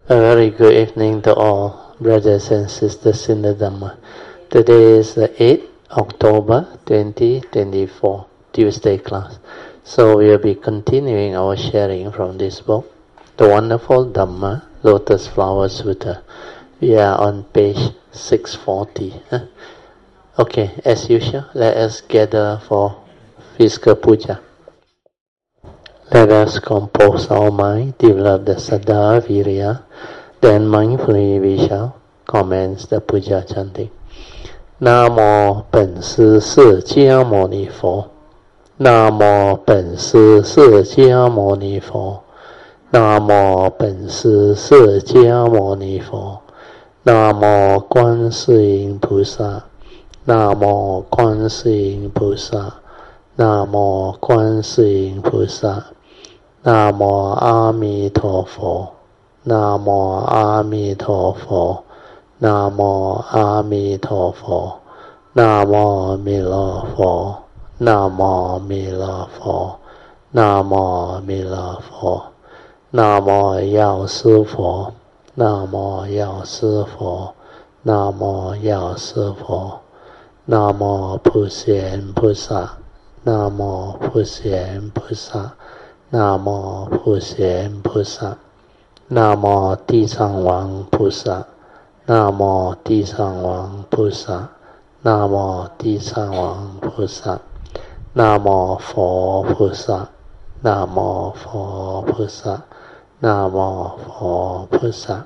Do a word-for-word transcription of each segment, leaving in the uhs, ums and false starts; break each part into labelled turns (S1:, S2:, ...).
S1: A very good evening to all brothers and sisters in the Dhamma. Today is the eighth October twenty twenty-four, Tuesday class. So we will be continuing our sharing from this book, The Wonderful Dhamma, Lotus Flower Sutta. We are on page six forty. Huh? Okay, as usual, let us gather for physical puja. Let us compose our mind, develop the saddha, virya, then mindfully we shall commence the puja chanting. Namo 本师释迦牟尼佛 Namo 本师释迦牟尼佛 Namo 本师释迦牟尼佛 Namo 观世音菩萨 Namo 观世音菩萨 Namo 观世音菩萨 Namo 阿弥陀佛 Namo 阿弥陀佛 Namo 阿弥陀佛 Namo 弥勒佛 Namo 弥勒佛 Namo 弥勒佛 Namo 药师佛 Namo 药师佛 Namo 药师佛 Namo 普贤菩萨 Namo 普贤菩萨 Namo 普贤菩萨 Namo 地藏王菩萨 Namo 地藏王菩萨 Namo 地藏王菩萨 Namo 佛菩萨 Namo 佛菩萨 Namo 佛菩萨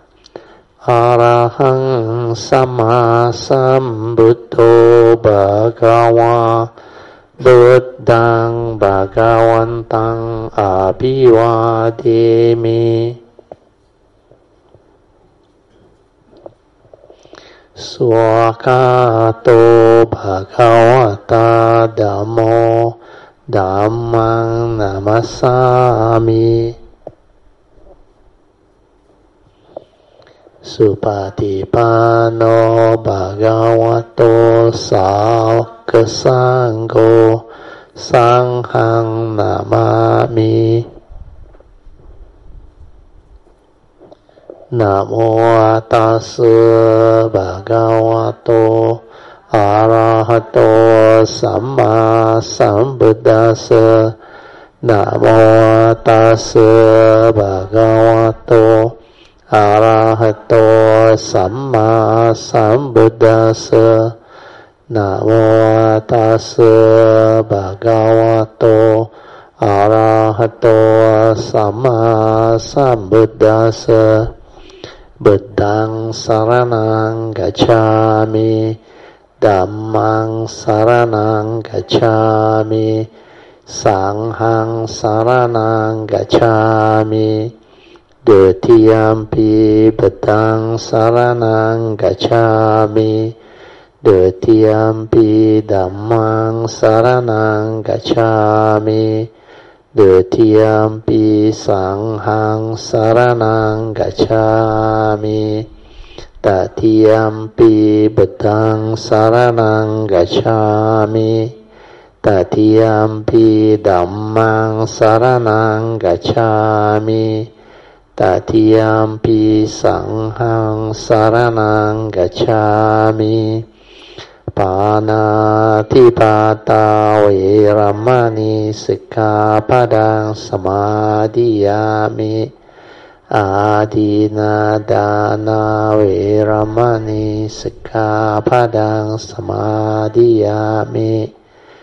S1: Arahang Sama Sambuddho Bhagava Buddhaṃ Bhagavantaṃ Abhivādemi Swakato Bhagavata Dhammo Dhammaṃ Namasami Supatipanno Bhagavato Sāvaka Sangho Sanghaṃ Namami Namo Tassa Bhagavato Arahato Samma Sambuddhassa Namo Tassa Bhagavato Arahato Samma Sambuddhassa Namo Tassa Bhagavato Arahato Samma Sambuddhassa Buddhaṃ Saraṇaṃ Gacchāmi Dhammaṃ Saraṇaṃ Gacchāmi Sanghaṃ Saraṇaṃ Gacchāmi Dutiyampi Buddhaṃ Saraṇaṃ Gacchāmi Dutiyampi Dhammaṃ Saraṇaṃ Gacchāmi Dutiyampi Sanghaṃ Saraṇaṃ Gacchāmi Tatiyampi Buddhaṃ Saraṇaṃ Gacchāmi Tatiyampi Dhammaṃ Saraṇaṃ Gacchāmi Tatiyampi Sanghaṃ Saraṇaṃ Gacchāmi Pāṇātipada Veramani Sikkhapadang Samadhiyami Adina Dana Veramani Sikkhapadang Samadhiyami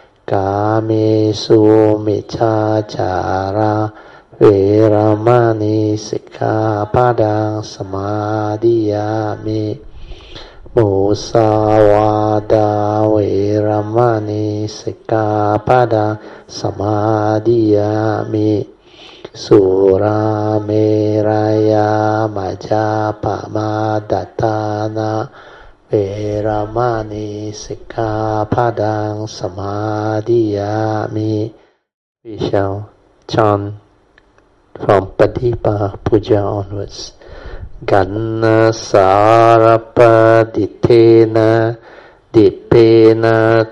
S1: Kamesu Miccacara Veramani Sikkhapadang Samadhiyami Musawada Veramani Sikkhapadang Samadhiyami Surameraya Majapamadatana Veramani Sikkhapadang Samadhiyami. We shall chant from Padipa Puja onwards. Ganna Sarapaditena Dipena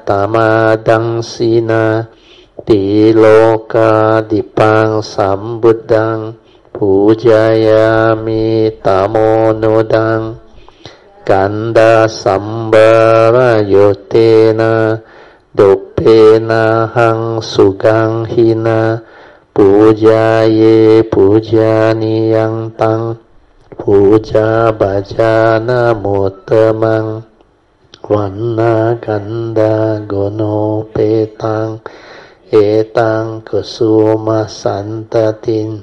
S1: Tamadangsina Tiloka Dipang Sambuddhaṃ Pujayami tamo nodang Ganda sambara yotena Dopena hang sugang hina Pujaye pujaniyang tang Puja bhajana muttamang Vanna ganda gono petang Etang kusuma santatin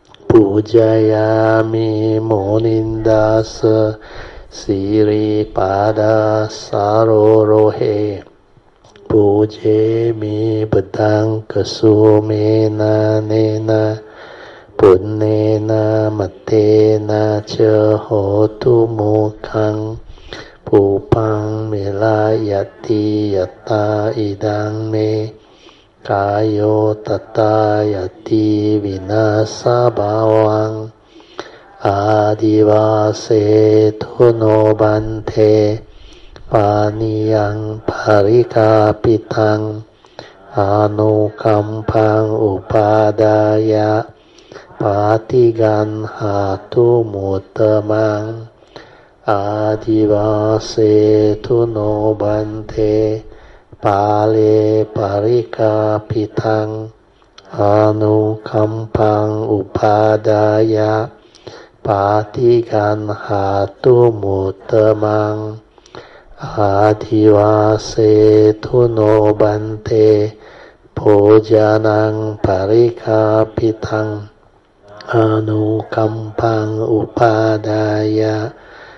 S1: Pujayami monindasa Siri pada sarorohe Pujemi bedang kusumena nena Punnena matena cha hotu mukhang Pupang milayati yata idang me Kayo tata yati vinasa bawang Adivase tuno bante Paniyang parikapitang Anukampang upadaya Patigan hatu muttamang Adivase tuno bante Pale parikapitang Anukampang upadaya Patigan hatu muttamang Adivase tuno bante Pojanang parikapitang Anukampang upadaya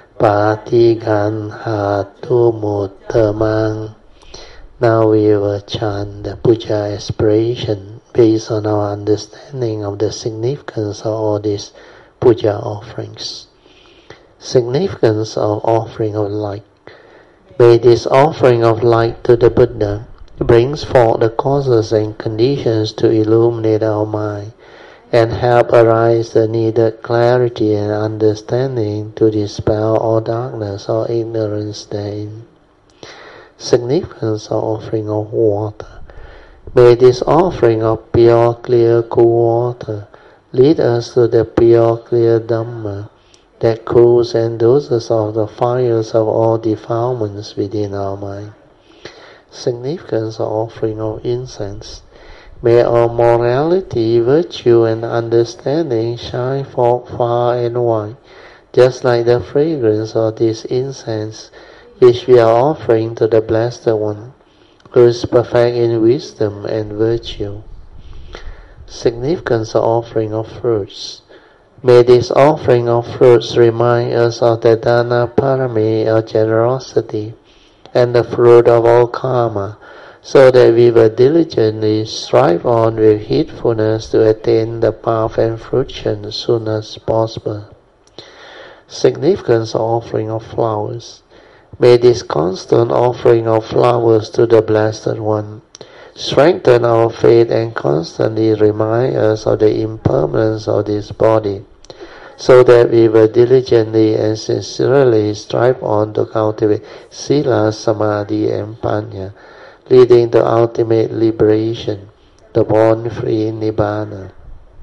S1: Patigan hatu muttamang. Now we will chant the puja aspiration based on our understanding of the significance of all these puja offerings. Significance of offering of light. May this offering of light to the Buddha brings forth the causes and conditions to illuminate our mind and help arise the needed clarity and understanding to dispel all darkness or ignorance therein. Significance of offering of water. May this offering of pure, clear, cool water lead us to the pure, clear Dhamma that cools and doses off the fires of all defilements within our mind. Significance of offering of incense. May our morality, virtue, and understanding shine forth far and wide, just like the fragrance of this incense which we are offering to the Blessed One, who is perfect in wisdom and virtue. Significance of offering of fruits. May this offering of fruits remind us of the Dana Parami of generosity and the fruit of all karma, so that we will diligently strive on with heedfulness to attain the path and fruition as soon as possible. Significance of offering of flowers. May this constant offering of flowers to the Blessed One strengthen our faith and constantly remind us of the impermanence of this body, so that we will diligently and sincerely strive on to cultivate Sila, Samadhi, and Panya, leading to ultimate liberation, the born-free Nibbana.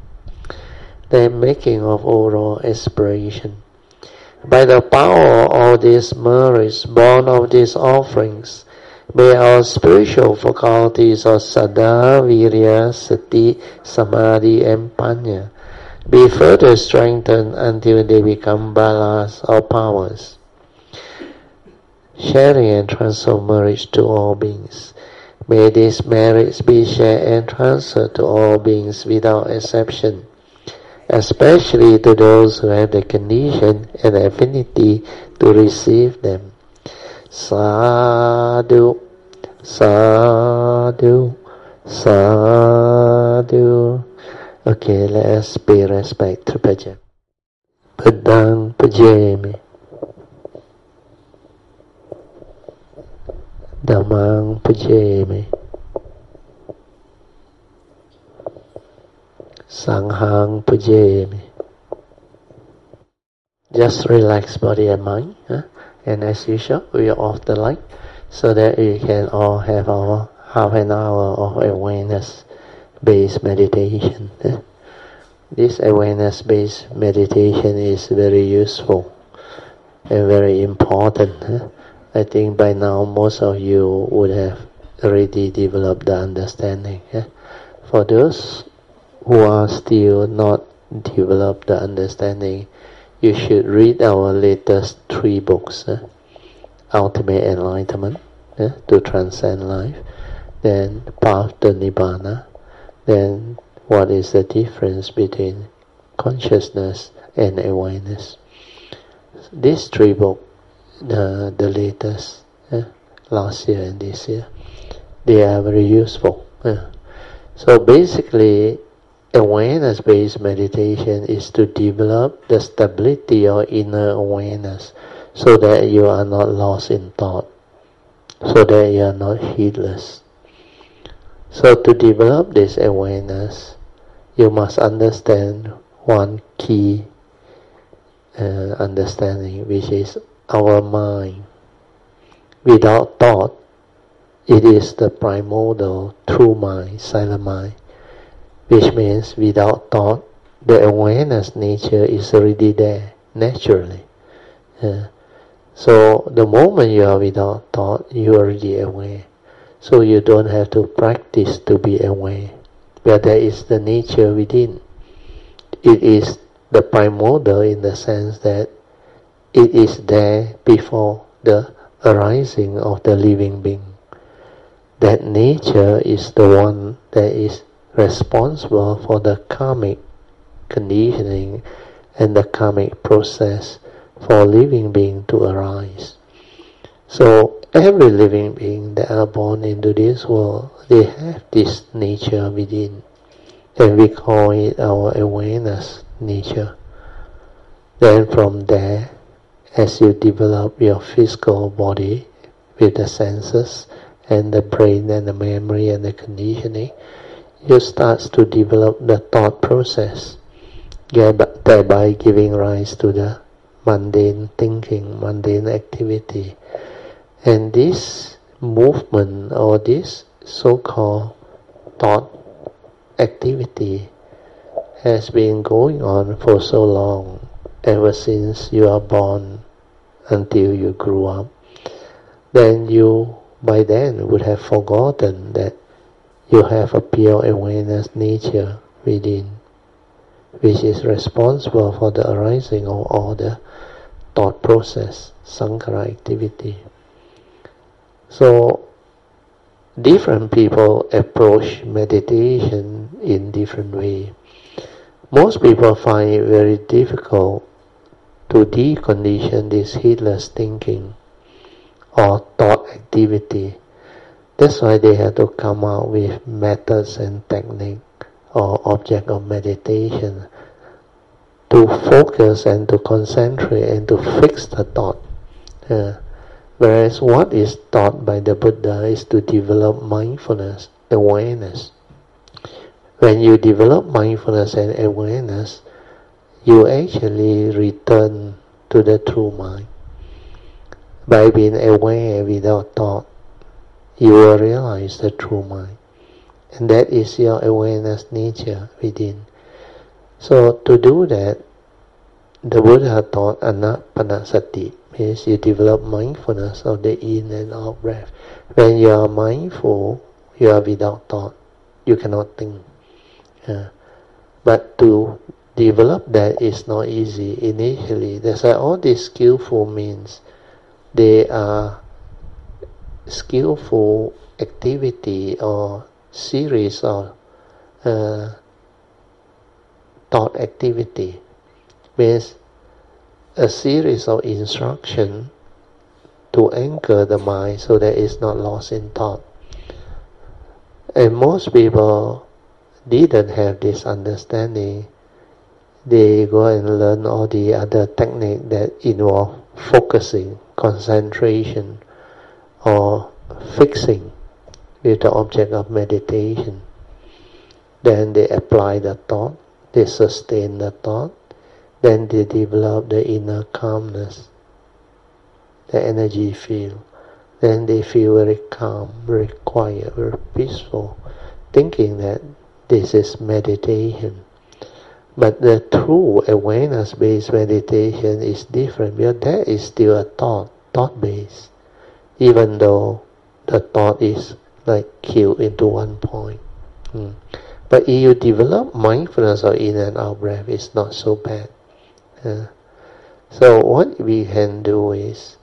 S1: The making of oral aspiration. By the power of all these merits born of these offerings, may our spiritual faculties of Saddha, Virya, Sati, Samadhi, and Panya be further strengthened until they become balas or powers. Sharing and transfer of merits to all beings. May these merits be shared and transferred to all beings without exception, especially to those who have the condition and affinity to receive them. Sadhu, sadhu, sadhu. Okay, let us pay respect to Bhajan. Padang Pajami, Dhammang Pajami, Sanghang Pajami. Just relax body and mind, huh? And as usual, we are off the light so that we can all have our half an hour of awareness based meditation. Huh? This awareness-based meditation is very useful and very important. I think by now most of you would have already developed the understanding. For those who are still not developed the understanding, you should read our latest three books. Ultimate Enlightenment, to transcend life, then Path to Nibbana, then what is the difference between consciousness and awareness. These three books, the, the latest, eh, last year and this year, they are very useful. Eh. So basically, awareness-based meditation is to develop the stability of inner awareness so that you are not lost in thought, so that you are not heedless. So to develop this awareness, you must understand one key uh, understanding, which is our mind. Without thought, it is the primordial true mind, silent mind, which means without thought, the awareness nature is already there, naturally. Uh, so the moment you are without thought, you are already aware. So you don't have to practice to be aware, but there is the nature within. It is the primordial in the sense that it is there before the arising of the living being. That nature is the one that is responsible for the karmic conditioning and the karmic process for living being to arise. So every living being that are born into this world, they have this nature within, and we call it our awareness nature. Then from there, as you develop your physical body with the senses and the brain and the memory and the conditioning, you start to develop the thought process, thereby giving rise to the mundane thinking, mundane activity. And this movement or this so-called thought activity has been going on for so long, ever since you are born until you grew up. Then you, by then, would have forgotten that you have a pure awareness nature within, which is responsible for the arising of all the thought process, sankhara activity. So, different people approach meditation in different ways. Most people find it very difficult to decondition this heedless thinking or thought activity. That's why they have to come out with methods and technique or object of meditation to focus and to concentrate and to fix the thought. Uh, whereas what is taught by the Buddha is to develop mindfulness, awareness. When you develop mindfulness and awareness, you actually return to the true mind. By being aware without thought, you will realize the true mind. And that is your awareness nature within. So to do that, the Buddha taught anapanasati, means you develop mindfulness of the in and out breath. When you are mindful, you are without thought. You cannot think. Uh, but to develop that is not easy initially. That's why all these skillful means, they are skillful activity or series of uh, thought activity. Means a series of instruction to anchor the mind so that it's not lost in thought. And most people didn't have this understanding. They go and learn all the other techniques that involve focusing, concentration, or fixing with the object of meditation. Then they apply the thought, they sustain the thought, then they develop the inner calmness, the energy field. Then they feel very calm, very quiet, very peaceful, thinking that this is meditation. But the true awareness-based meditation is different, because that is still a thought, thought-based, even though the thought is like killed into one point. Hmm. But if you develop mindfulness of in and out breath, it's not so bad. Uh, so what we can do is,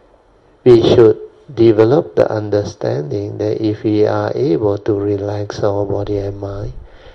S1: we should develop the understanding that if we are able to relax our body and mind,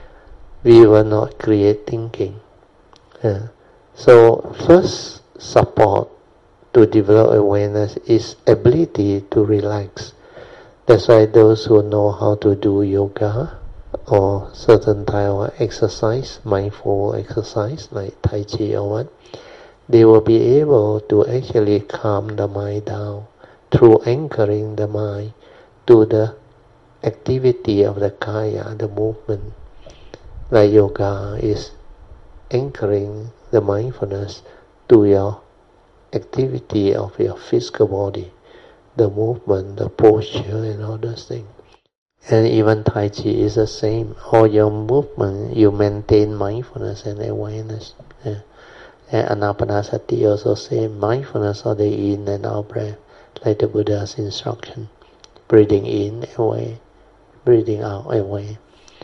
S1: we will not create thinking. Uh, so first support to develop awareness is ability to relax. That's why those who know how to do yoga or certain type of exercise, mindful exercise like Tai Chi or what, they will be able to actually calm the mind down through anchoring the mind to the activity of the kaya, the movement. Like yoga is anchoring the mindfulness to your activity of your physical body, the movement, the posture, and all those things. And even Tai Chi is the same. All your movement, you maintain mindfulness and awareness. Yeah. And Anapanasati also same, mindfulness of the in and out breath, like the Buddha's instruction. Breathing in, away, breathing out, away.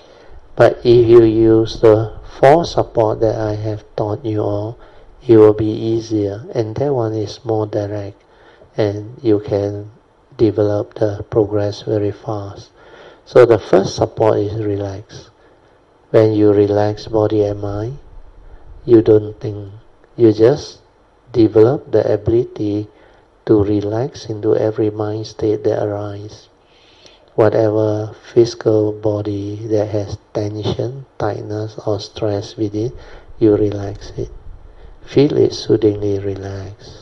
S1: But if you use the four support that I have taught you all, it will be easier, and that one is more direct, and you can develop the progress very fast. So the first support is relax. When you relax body and mind, you don't think, you just develop the ability to relax into every mind state that arises. Whatever physical body that has tension, tightness or stress within, you relax it. Feel it soothingly relax.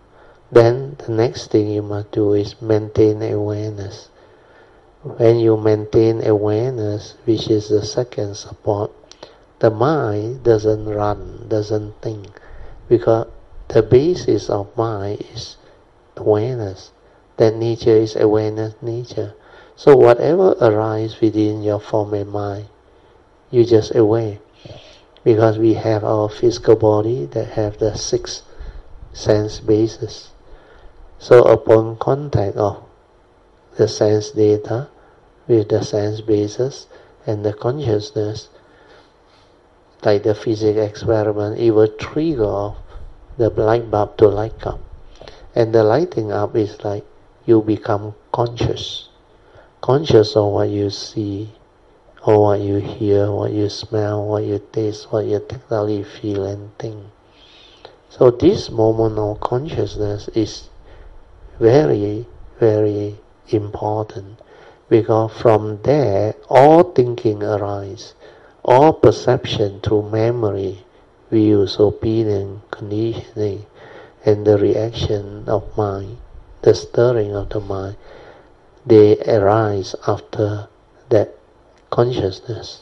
S1: Then the next thing you must do is maintain awareness. When you maintain awareness, which is the second support, the mind doesn't run, doesn't think, because the basis of mind is awareness. That nature is awareness nature. So whatever arises within your form and mind, you just aware. Because we have our physical body that have the six sense bases. So upon contact of the sense data with the sense bases and the consciousness, like the physics experiment, it will trigger off the light bulb to light up. And the lighting up is like you become conscious. Conscious of what you see, or what you hear, what you smell, what you taste, what you tactily feel and think. So this moment of consciousness is very, very important, because from there all thinking arises, all perception through memory, views, opinion, conditioning, and the reaction of mind, the stirring of the mind, they arise after that consciousness.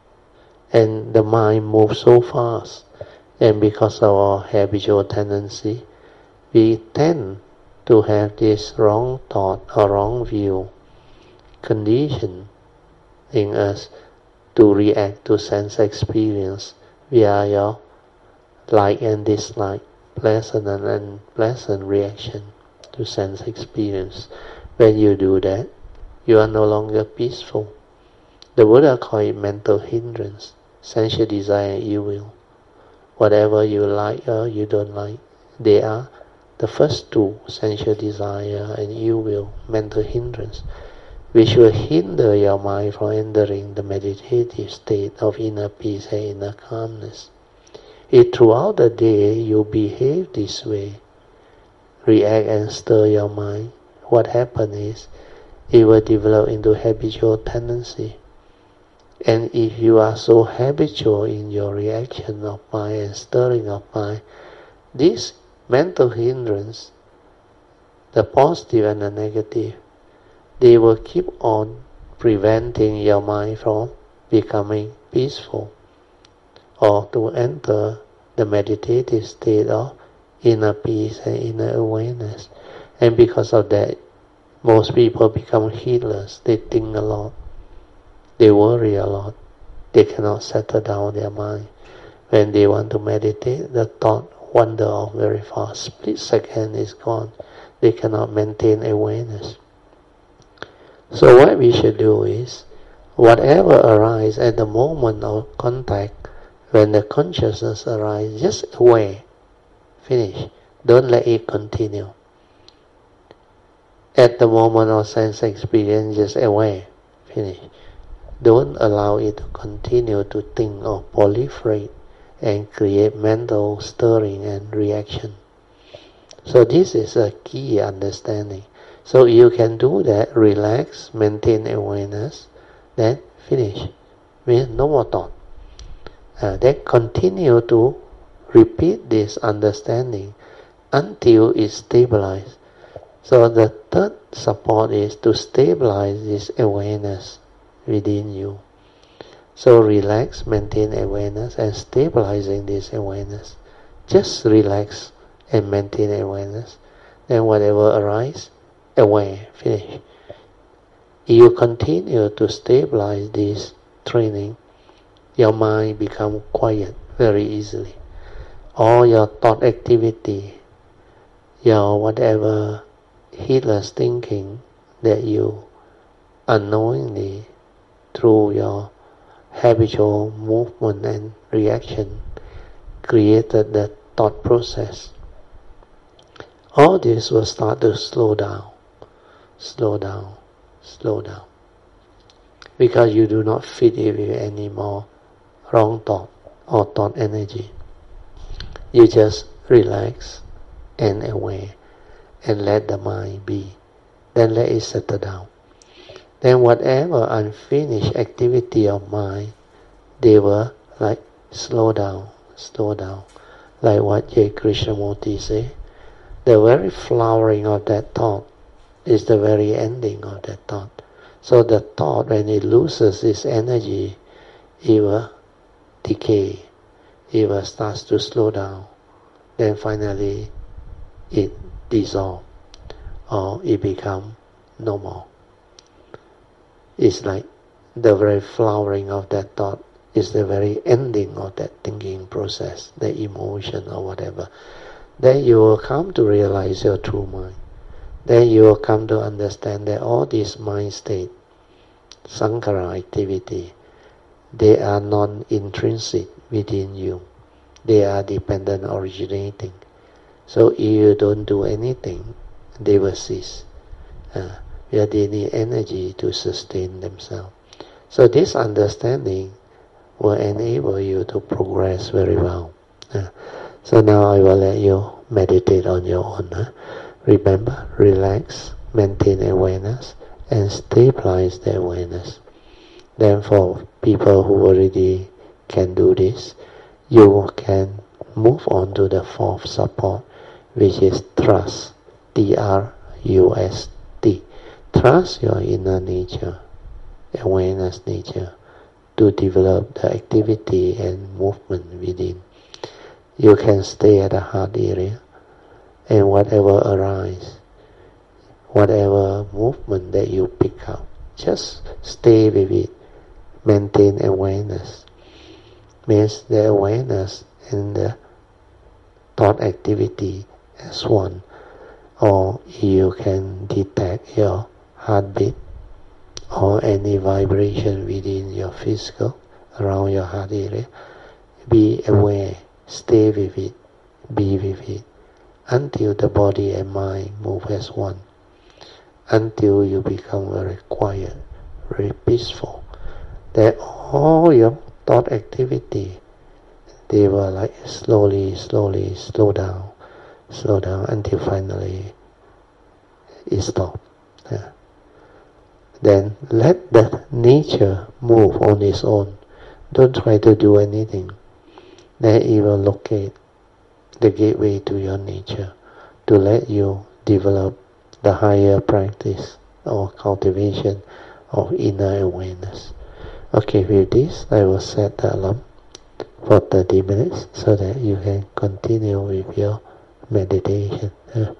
S1: And the mind moves so fast, and because of our habitual tendency, we tend to have this wrong thought or wrong view conditioning us to react to sense experience via your like and dislike, pleasant and unpleasant reaction to sense experience. When you do that, you are no longer peaceful. The Buddha called it mental hindrance, sensual desire and ill will. Whatever you like or you don't like, they are the first two, sensual desire and ill will, mental hindrance, which will hinder your mind from entering the meditative state of inner peace and inner calmness. If throughout the day you behave this way, react and stir your mind, what happens is, it will develop into habitual tendency. And if you are so habitual in your reaction of mind and stirring of mind, this mental hindrance, the positive and the negative, they will keep on preventing your mind from becoming peaceful or to enter the meditative state of inner peace and inner awareness. And because of that, most people become heedless. They think a lot. They worry a lot. They cannot settle down their mind. When they want to meditate, the thought wander off very fast. Split second is gone. They cannot maintain awareness. So what we should do is, whatever arises at the moment of contact, when the consciousness arises, just aware. Finish. Don't let it continue. At the moment of sense experience, just aware. Finish. Don't allow it to continue to think or proliferate and create mental stirring and reaction. So this is a key understanding. So you can do that, relax, maintain awareness, then finish. Means no more thought. Uh, then continue to repeat this understanding until it's stabilized. So the third support is to stabilize this awareness within you. So relax, maintain awareness, and stabilizing this awareness. Just relax and maintain awareness. Then whatever arises, aware, finish. You continue to stabilize this training, your mind become quiet very easily. All your thought activity, your whatever heedless thinking that you unknowingly through your habitual movement and reaction created the thought process. All this will start to slow down, slow down, slow down. Because you do not feed it with any more wrong thought or thought energy. You just relax and aware and let the mind be. Then let it settle down. Then whatever unfinished activity of mind, they will like slow down, slow down. Like what J. Krishnamurti say, the very flowering of that thought is the very ending of that thought. So the thought, when it loses its energy, it will decay, it will start to slow down. Then finally it dissolves or it becomes no more. It's like the very flowering of that thought is the very ending of that thinking process, the emotion or whatever. Then you will come to realize your true mind. Then you will come to understand that all these mind state, sankhara activity, they are non-intrinsic within you. They are dependent originating. So if you don't do anything, they will cease. Uh, Yeah, they need energy to sustain themselves. So this understanding will enable you to progress very well. Uh, so now I will let you meditate on your own. Huh? Remember, relax, maintain awareness, and stabilize the awareness. Then for people who already can do this, you can move on to the fourth support, which is trust. T R U S T. Trust your inner nature, awareness nature, to develop the activity and movement within. You can stay at the heart area, and whatever arises, whatever movement that you pick up, just stay with it. Maintain awareness. Means the awareness and the thought activity as one. Or you can detect your heartbeat or any vibration within your physical, around your heart area. Be aware, stay with it, be with it, until the body and mind move as one, until you become very quiet, very peaceful. That all your thought activity, they will like slowly, slowly slow down, slow down until finally it stops. Yeah. Then let that nature move on its own. Don't try to do anything. Then it will locate the gateway to your nature to let you develop the higher practice or cultivation of inner awareness. Okay, with this I will set the alarm for thirty minutes so that you can continue with your meditation. Yeah.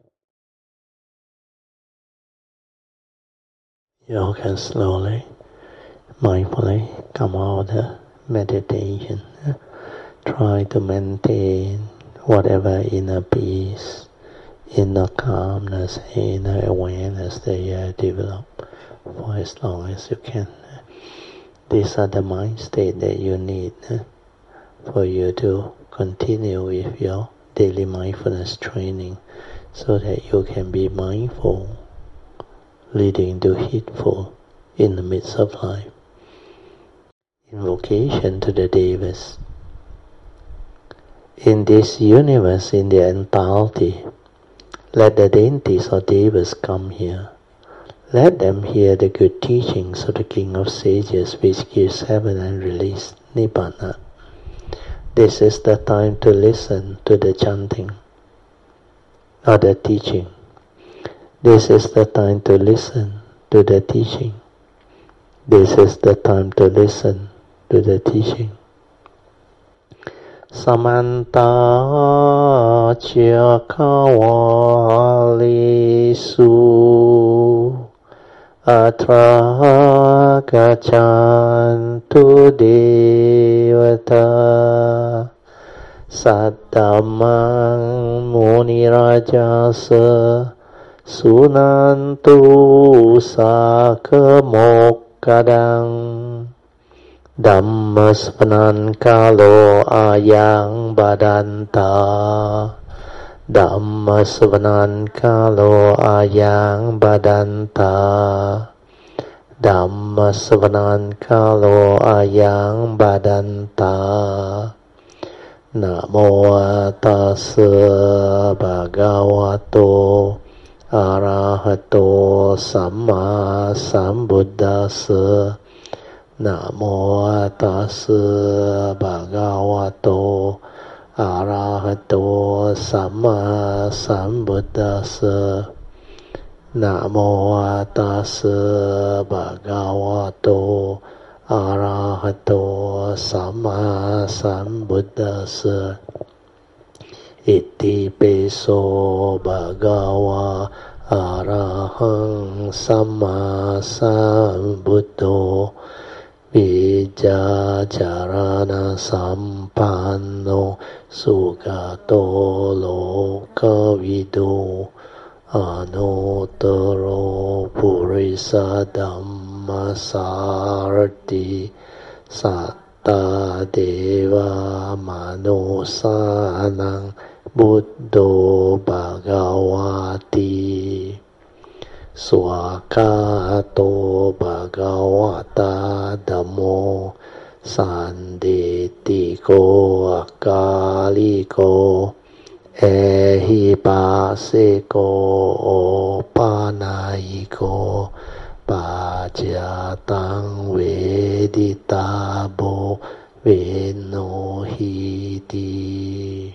S1: You can slowly, mindfully come out of the meditation. try to maintain whatever inner peace, inner calmness, inner awareness that you have developed for as long as you can. These are the mind state that you need for you to continue with your daily mindfulness training, so that you can be mindful, leading to heedful in the midst of life. Invocation to the Devas. In this universe, in the entirety, let the deities or Devas come here. Let them hear the good teachings of the King of Sages, which gives heaven and release Nibbana. This is the time to listen to the chanting or the teaching. This is the time to listen to the teaching. This is the time to listen to the teaching. Samanta Chakawalisu Atra Gachantu Devata Saddhamang Munirajasa Sunantu Sakamokadang Dhammasvanan Kalo Ayang Badanta Dhammasvanan Kalo Ayang Badanta Dhammasvanan Kalo Ayang Badanta Namo Tassa Bhagavato Arahato Samma Sambuddhassa Namo Tassa Bhagavato Arahato Samma Sambuddhassa Namo Tassa Bhagavato Arahato Samma Sambuddhassa Iti Peso Bhagava Arahang Samma Sambuddho Vijajarana Sampanno Sugato Lokavido Anotaro Purisa Dhammasarati Satta Deva Manosanang Buddho Bhagavati Swakato Bhagavata Dhammo Sandetiko Akaliko Ehipaseko Panayiko Pajatang Veditabo Venohiti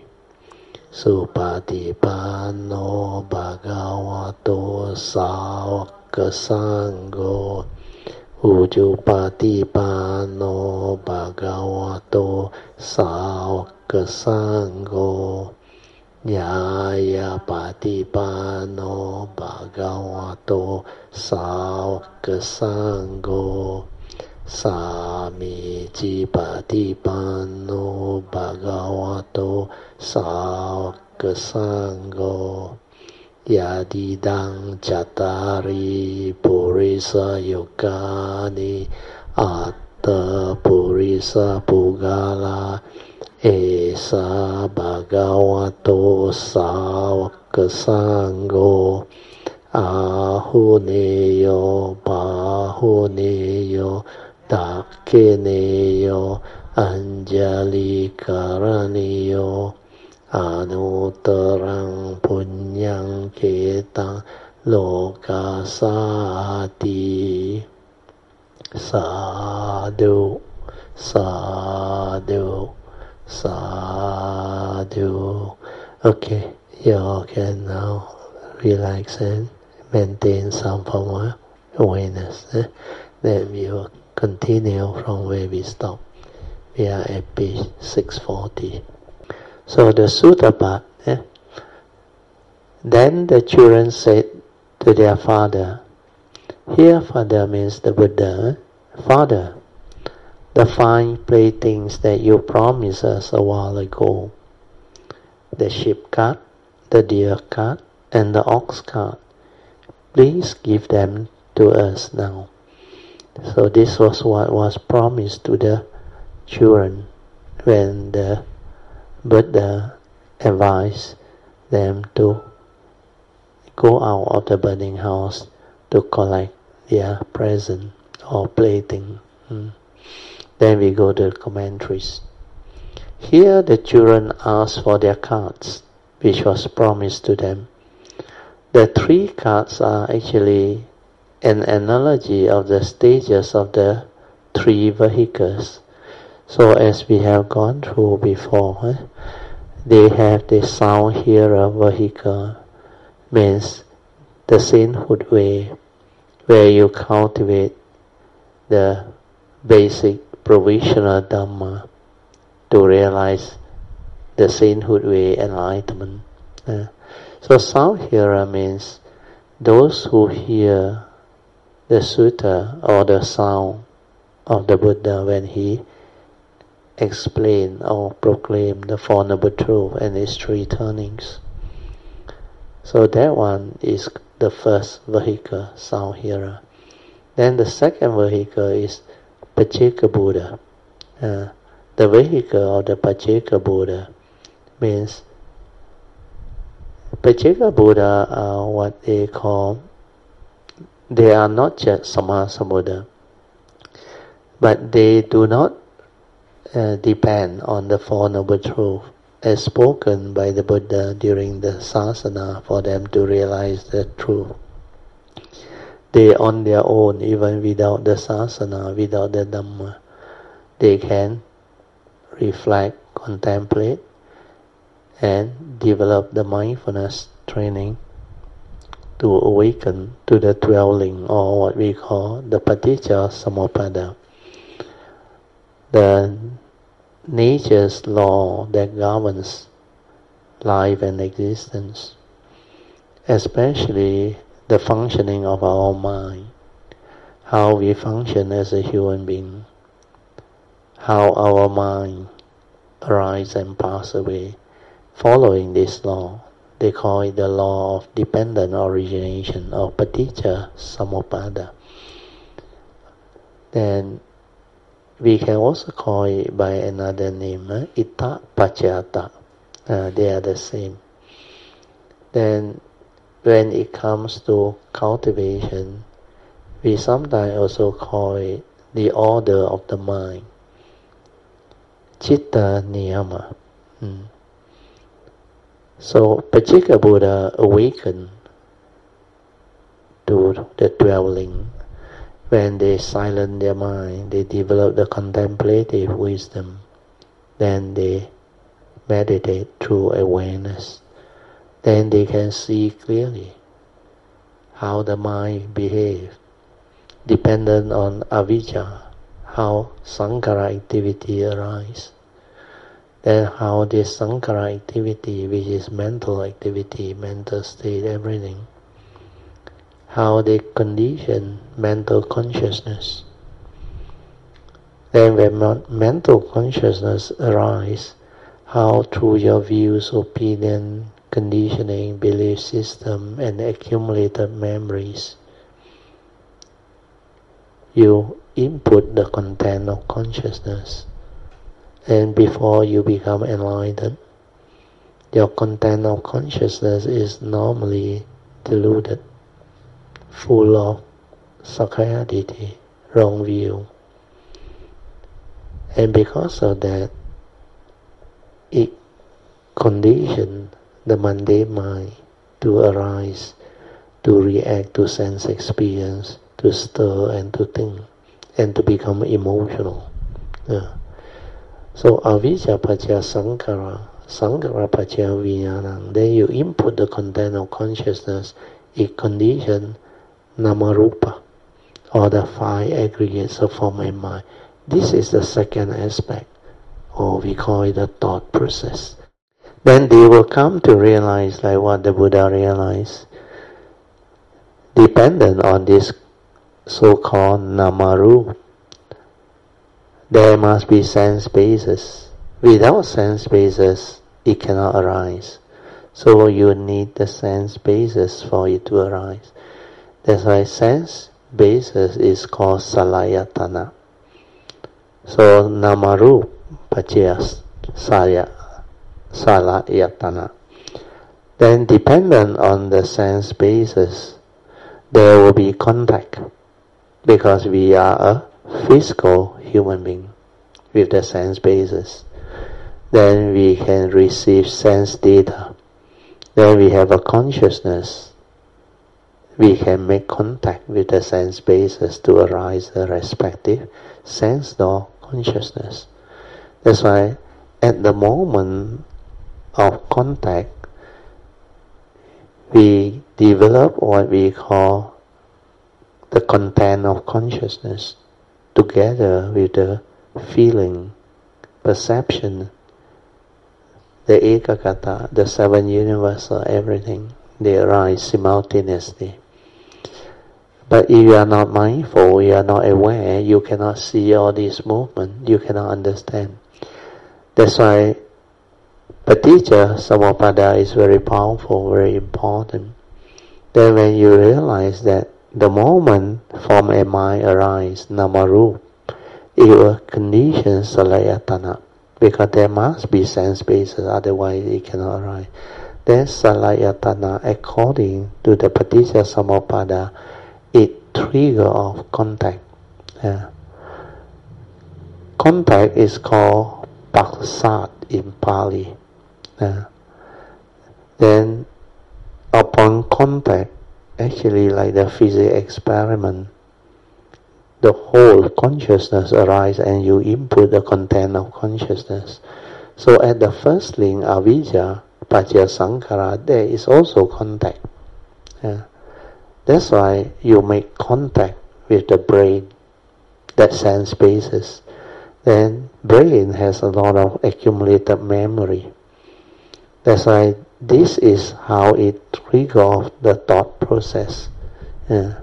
S1: Supatipanno Bhagavato Sāvaka Sangho Ujupatipanno Bhagavato Sāvaka Sangho Nyaya Patipanno Bhagavato Sāvaka Sangho Sami Patipanno Bhagavato Sāvaka Sangho Yadidang Cattari Purisa Yogani Atta Purisa Pugala Esa Bhagavato Sāvaka Sangho Ahuneyo Bahuneyo Dakineyo Anjali Karaniyo Anutarang Punyang Ketang Lokasati Sadhu Sadhu Sadhu. Okay, you all can now relax and maintain some form of awareness. Eh? Then we will continue from where we stop. We are at page six forty. So the sutta part. Eh? Then the children said to their father, here father means the Buddha, eh? Father, the five playthings that you promised us a while ago, the sheep cart, the deer cart, and the ox cart, please give them to us now. So this was what was promised to the children when the Buddha advised them to go out of the burning house to collect their present or plaything. Hmm. Then we go to the commentaries. Here the children asked for their carts, which was promised to them. The three carts are actually an analogy of the stages of the three vehicles. So as we have gone through before, eh, they have the sound hearer vehicle, means the sainthood way, where you cultivate the basic provisional Dhamma to realize the sainthood way enlightenment. Uh, so sound hearer means those who hear the sutta or the sound of the Buddha when he explained or proclaimed the Four Noble Truths and its three turnings. So that one is the first vehicle, sound hearer. Then the second vehicle is Pacceka Buddha. Uh, the vehicle of the Pacceka Buddha means Pacceka Buddha are what they call, they are not just Sammasa Buddha, but they do not uh, depend on the Four Noble Truths as spoken by the Buddha during the Sasana for them to realize the truth. They on their own, even without the Sasana, without the Dhamma, they can reflect, contemplate, and develop the mindfulness training to awaken to the dwelling, or what we call the Paticca Samuppada, the nature's law that governs life and existence, especially the functioning of our mind, how we function as a human being, how our mind arises and passes away following this law. They call it the law of dependent origination, or Paticca Samuppada. Then we can also call it by another name, uh, Itta Paccayata. Uh, they are the same. Then when it comes to cultivation, we sometimes also call it the order of the mind, Citta Niyama. Hmm. So Pacceka Buddha awakened to the dwelling. When they silence their mind, they develop the contemplative wisdom. Then they meditate through awareness. Then they can see clearly how the mind behaves, dependent on avijja, how sankhara activity arises. Then how this sankhara activity, which is mental activity, mental state, everything, how they condition mental consciousness. Then when mental consciousness arises, how through your views, opinion, conditioning, belief system, and accumulated memories, you input the content of consciousness. And before you become enlightened, your content of consciousness is normally deluded, full of sakkaya ditthi, wrong view. And because of that, it conditions the mundane mind to arise, to react to sense experience, to stir and to think, and to become emotional. Yeah. So avijja paccaya sankhara, sankhara paccaya vijnana. Then you input the content of consciousness, it conditions namarupa, or the five aggregates of form and mind. This is the second aspect, or we call it the thought process. Then they will come to realize, like what the Buddha realized, dependent on this so-called namaru, there must be sense basis. Without sense basis, it cannot arise. So you need the sense basis for it to arise. That's why sense basis is called salayatana. So namarup pachayas saya salayatana. Then dependent on the sense basis, there will be contact, because we are a physical human being with the sense basis. Then we can receive sense data. Then we have a consciousness. We can make contact with the sense basis to arise the respective sense or consciousness. That's why at the moment of contact, we develop what we call the content of consciousness together with the feeling, perception, the ekagata, the seven universal, everything, they arise simultaneously. But if you are not mindful, you are not aware, you cannot see all these movements, you cannot understand. That's why Paticca Samuppada is very powerful, very important. Then when you realize that the moment from a mind arise, namarup, it will condition salayatana, because there must be sense basis, otherwise it cannot arise. Then salayatana, according to the Paticca Samuppada, it trigger of contact. Yeah. Contact is called paksat in Pali. Yeah. Then upon contact, actually like the physics experiment, the whole consciousness arises and you input the content of consciousness. So at the first link, avijja, paccaya sankhara, there is also contact. Yeah. That's why you make contact with the brain, that sense basis. Then brain has a lot of accumulated memory. That's why this is how it triggers the thought process. Yeah.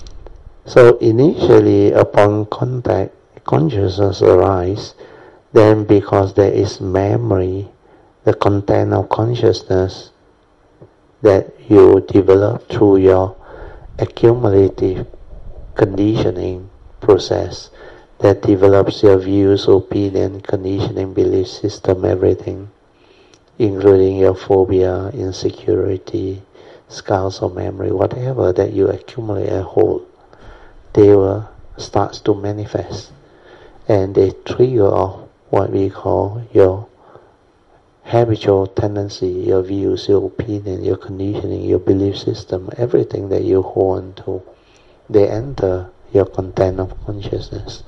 S1: So initially, upon contact, consciousness arises. Then because there is memory, the content of consciousness that you develop through your accumulative conditioning process, that develops your views, opinion, conditioning, belief system, everything, including your phobia, insecurity, scars of memory, whatever that you accumulate and hold, they will start to manifest, and they trigger off what we call your habitual tendency, your views, your opinion, your conditioning, your belief system, everything that you hold on to, they enter your content of consciousness.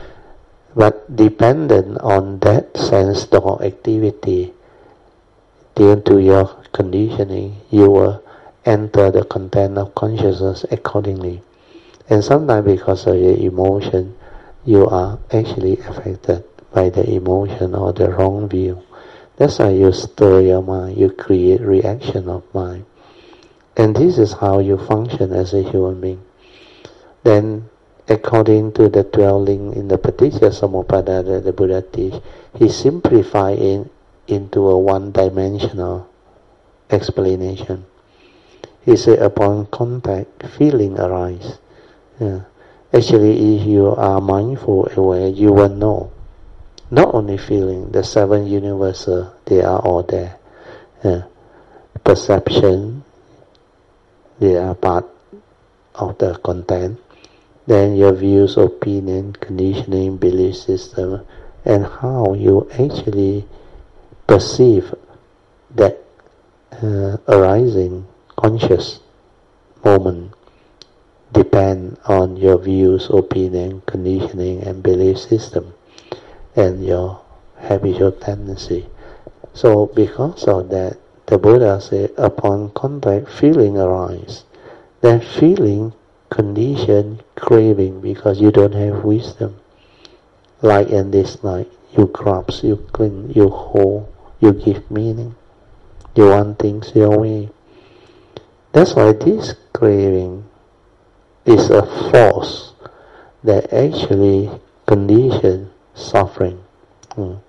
S1: But dependent on that sense or activity, due to your conditioning, you will enter the content of consciousness accordingly. And sometimes because of your emotion, you are actually affected by the emotion or the wrong view. That's why you stir your mind, you create reaction of mind. And this is how you function as a human being. Then, according to the twelve links in the Paticca Samuppada that the Buddha teach, he simplified it into a one-dimensional explanation. He said, upon contact, feeling arises. Yeah. Actually, if you are mindful, aware, you will know. Not only feeling, the seven universal, they are all there. Yeah. Perception, they are part of the content. Then your views, opinion, conditioning, belief system, and how you actually perceive that uh, arising conscious moment depend on your views, opinion, conditioning, and belief system, and your habitual tendency. So because of that, the Buddha said, upon contact, feeling arises. Then feeling condition craving, because you don't have wisdom. Like and dislike, you grasp, you cling, you hold, you give meaning. You want things your way. That's why this craving is a force that actually conditions suffering. Mm.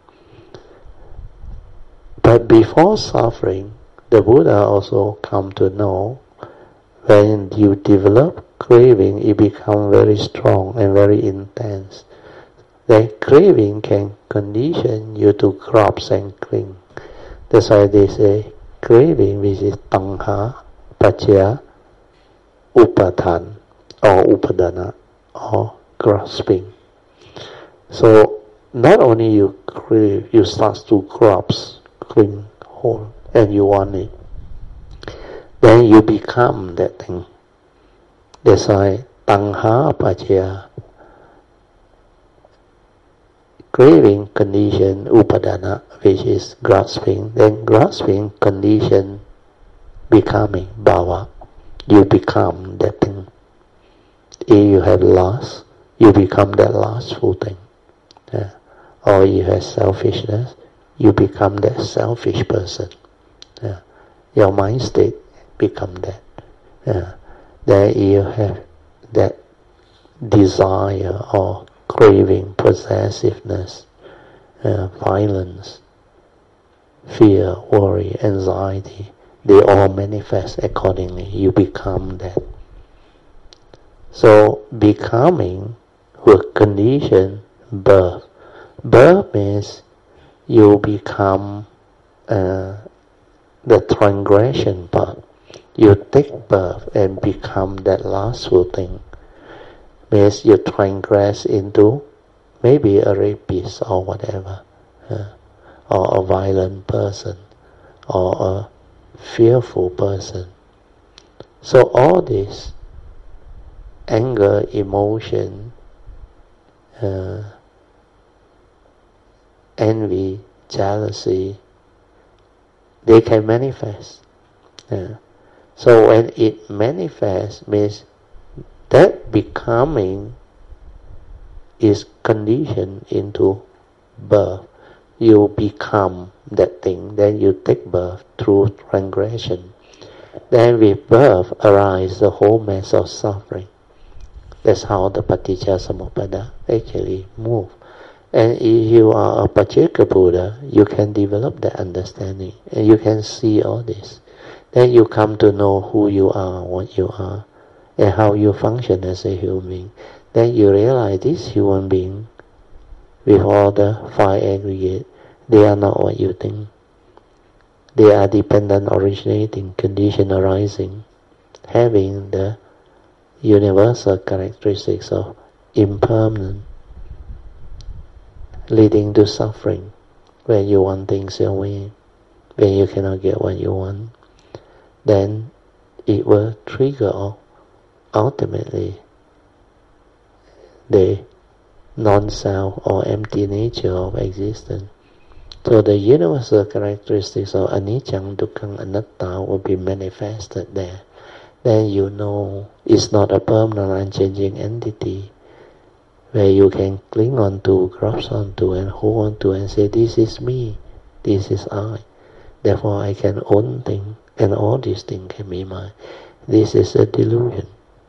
S1: But before suffering, the Buddha also come to know when you develop craving, it becomes very strong and very intense. That craving can condition you to grasp and cling. That's why they say craving, which is tanha, paccaya, upadana, or upadana, or grasping. So not only you crave, you start to grasp, cling, hold, and you want it. Then you become that thing. That's why tanha, paccaya, craving condition upadana, which is grasping. Then grasping condition becoming bhava. You become that thing. If you have lost, you become that lustful thing. Yeah. Or you have selfishness, you become that selfish person. Yeah. Your mind state become that. Yeah. Then you have that desire or craving, possessiveness, uh, violence, fear, worry, anxiety. They all manifest accordingly. You become that. So becoming will condition birth. Birth means you become uh, the transgression part. You take birth and become that lustful thing. Means you transgress into maybe a rapist or whatever, uh, or a violent person, or a fearful person. So all this anger, emotion, uh, envy, jealousy, they can manifest. Uh, so when it manifests, means that becoming is conditioned into birth. You become that thing, then you take birth through transgression. Then with birth arises the whole mass of suffering. That's how the Paticca-samuppada actually moves. And if you are a Pacceka Buddha, you can develop that understanding, and you can see all this. Then you come to know who you are, what you are, and how you function as a human being. Then you realize this human being, with all the five aggregate, they are not what you think. They are dependent, originating, condition arising, having the universal characteristics of impermanent, leading to suffering when you want things your way, when you cannot get what you want. Then it will trigger ultimately the non-self or empty nature of existence. So the universal characteristics of anicca, dukkha, anatta will be manifested there. Then you know it's not a permanent, unchanging entity where you can cling on to, grasp on to, and hold on to, and say, this is me, this is I. Therefore I can own things, and all these things can be mine. This is a delusion.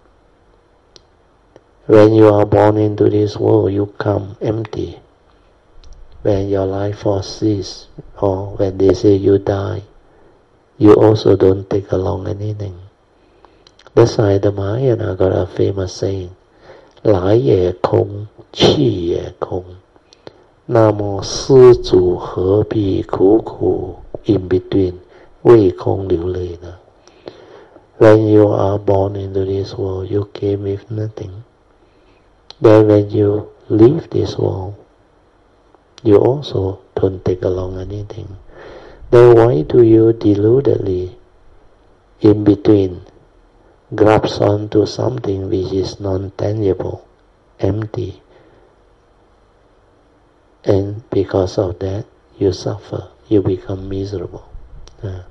S1: When you are born into this world, you come empty. When your life force ceases, or when they say you die, you also don't take along anything. That's why the Mahayana got a famous saying, 来也空，去也空，那么施主何必苦苦 in between 为空流泪呢? When you are born into this world, you came with nothing. Then when you leave this world, you also don't take along anything. Then why do you deludedly, in between, grasp onto something which is non-tangible, empty? And because of that, you suffer, you become miserable. Uh,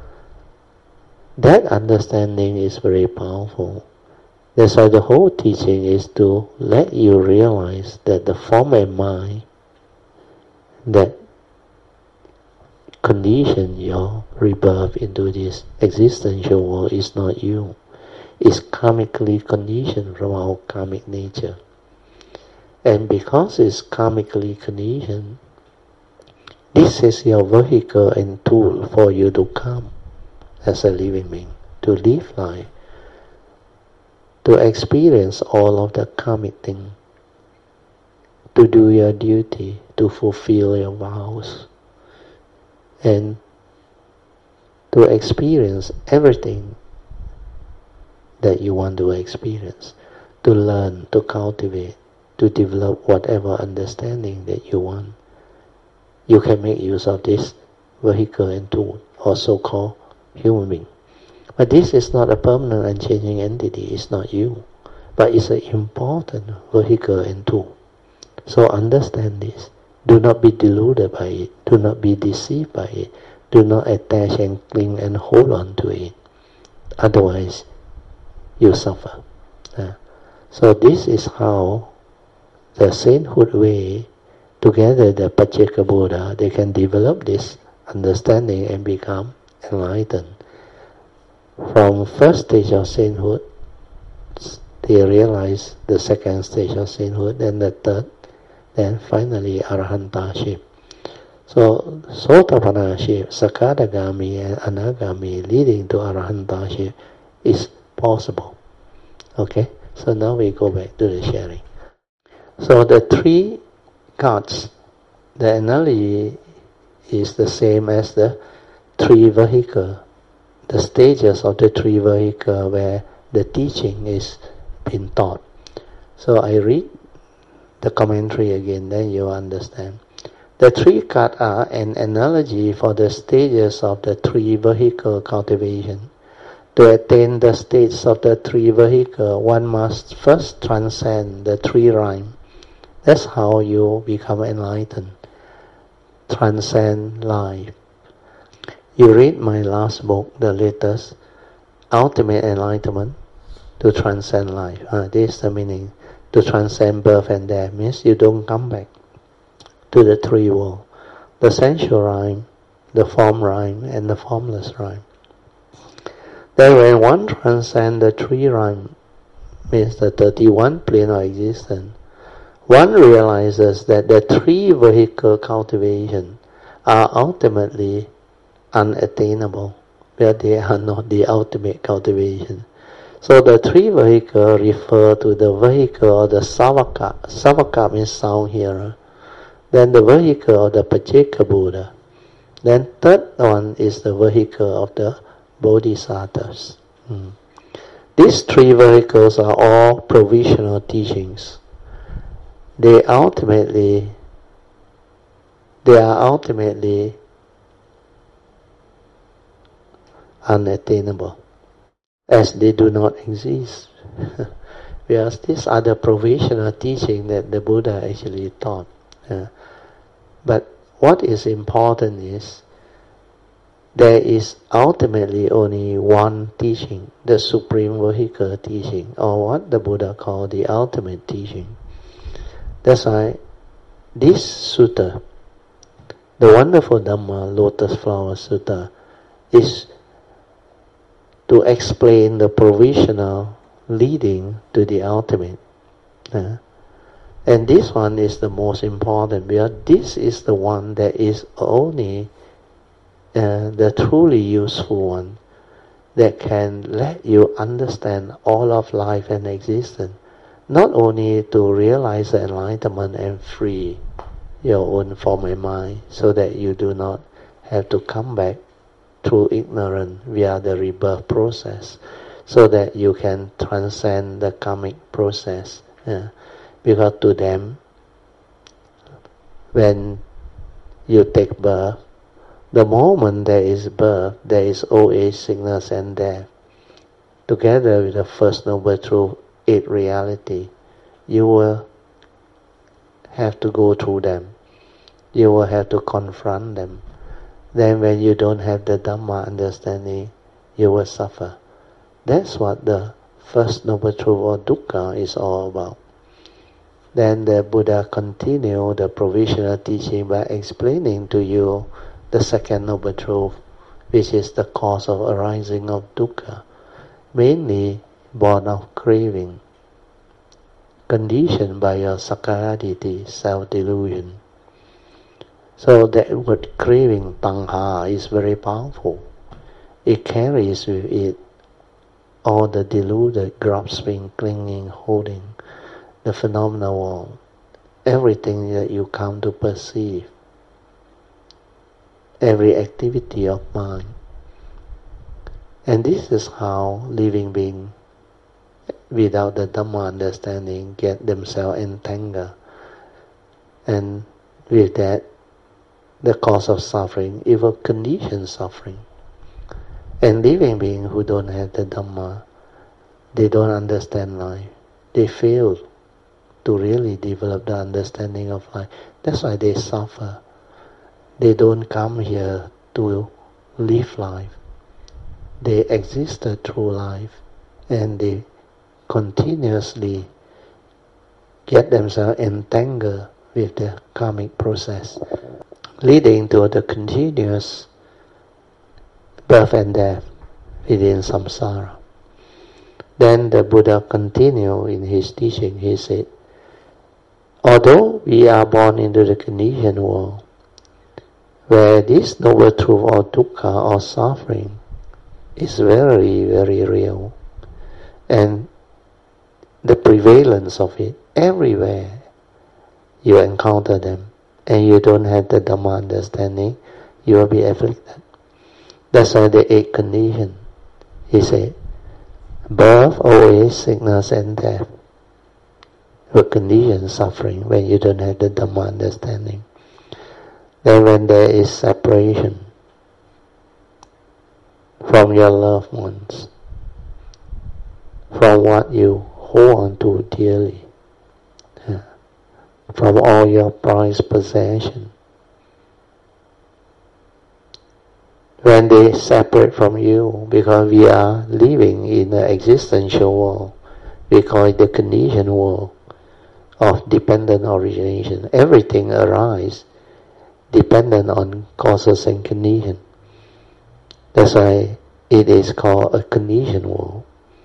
S1: that understanding is very powerful. That's why the whole teaching is to let you realize that the form and mind that condition your rebirth into this existential world is not you. It's karmically conditioned from our karmic nature. And because it's karmically conditioned, this is your vehicle and tool for you to come as a living being, to live life, to experience all of the karmic things, to do your duty, to fulfill your vows, and to experience everything that you want to experience, to learn, to cultivate, to develop whatever understanding that you want. You can make use of this vehicle and tool, or so-called human being. But this is not a permanent and changing entity, it's not you, but it's an important vehicle and tool. So understand this. Do not be deluded by it, do not be deceived by it, do not attach and cling and hold on to it. Otherwise, you suffer. Uh, so this is how the sainthood way, together the Pacceka Buddha, they can develop this understanding and become enlightened. From first stage of sainthood, they realize the second stage of sainthood, then the third, then finally Arahantaship. So Sotapanaship, Sakadagami and Anagami leading to Arahantaship is possible. Okay, so now we go back to the sharing. So the three cards, the analogy is the same as the three vehicle, the stages of the three vehicle where the teaching is being taught. So I read the commentary again, then you understand. The three cards are an analogy for the stages of the three vehicle cultivation. To attain the states of the three vehicle, one must first transcend the three rhymes. That's how you become enlightened. Transcend life. You read my last book, the latest, Ultimate Enlightenment, to transcend life. Uh, this is the meaning. To transcend birth and death means you don't come back to the three worlds. The sensual rhyme, the form rhyme, and the formless rhyme. Then when one transcends the three rhyme, means the thirty-one plane of existence, one realizes that the three vehicle cultivation are ultimately unattainable, but they are not the ultimate cultivation. So the three vehicle refer to the vehicle of the Savaka. Savaka means sound hearer. Then the vehicle of the Pacceka Buddha. Then third one is the vehicle of the Bodhisattvas. Hmm. These three vehicles are all provisional teachings. They ultimately, they are ultimately unattainable, as they do not exist. Whereas these are the provisional teaching that the Buddha actually taught. Uh, but what is important is there is ultimately only one teaching, the supreme vehicle teaching, or what the Buddha called the ultimate teaching. That's why this sutta, the wonderful Dhamma Lotus Flower Sutta, is to explain the provisional leading to the ultimate. Uh, and this one is the most important, because this is the one that is only uh, the truly useful one, that can let you understand all of life and existence, not only to realize the enlightenment and free your own form and mind, so that you do not have to come back through ignorance via the rebirth process, so that you can transcend the karmic process. Yeah. Because to them, when you take birth, the moment there is birth, there is old age, sickness and death. Together with the First Noble Truth, eight reality, you will have to go through them. You will have to confront them. Then when you don't have the Dhamma understanding, you will suffer. That's what the First Noble Truth or Dukkha is all about. Then the Buddha continued the provisional teaching by explaining to you the Second Noble Truth, which is the cause of arising of Dukkha, mainly born of craving. conditioned by your sakkayaditthi, self-delusion. So that word craving, tanha, is very powerful. It carries with it all the deluded, grasping, clinging, holding, the phenomenal world, everything that you come to perceive, every activity of mind. And this is how living beings without the Dhamma understanding get themselves entangled, and with that the cause of suffering, even conditioned suffering. And living beings who don't have the Dhamma, they don't understand life. They fail to really develop the understanding of life. That's why they suffer. They don't come here to live life. They existed through life, and they continuously get themselves entangled with the karmic process, leading to the continuous birth and death within samsara. Then the Buddha continued in his teaching. He said, although we are born into the conditioned world, where this noble truth or dukkha or suffering is very, very real, and the prevalence of it everywhere you encounter them, and you don't have the Dhamma understanding, you will be afflicted. That's why the eight conditions. He said, birth, old age, sickness, and death will condition suffering when you don't have the Dhamma understanding. Then when there is separation from your loved ones, from what you hold on to dearly, from all your prized possession, when they separate from you, because we are living in the existential world, we call it the conditioned world of dependent origination. Everything arises dependent on causes and condition. That's why it is called a conditioned world.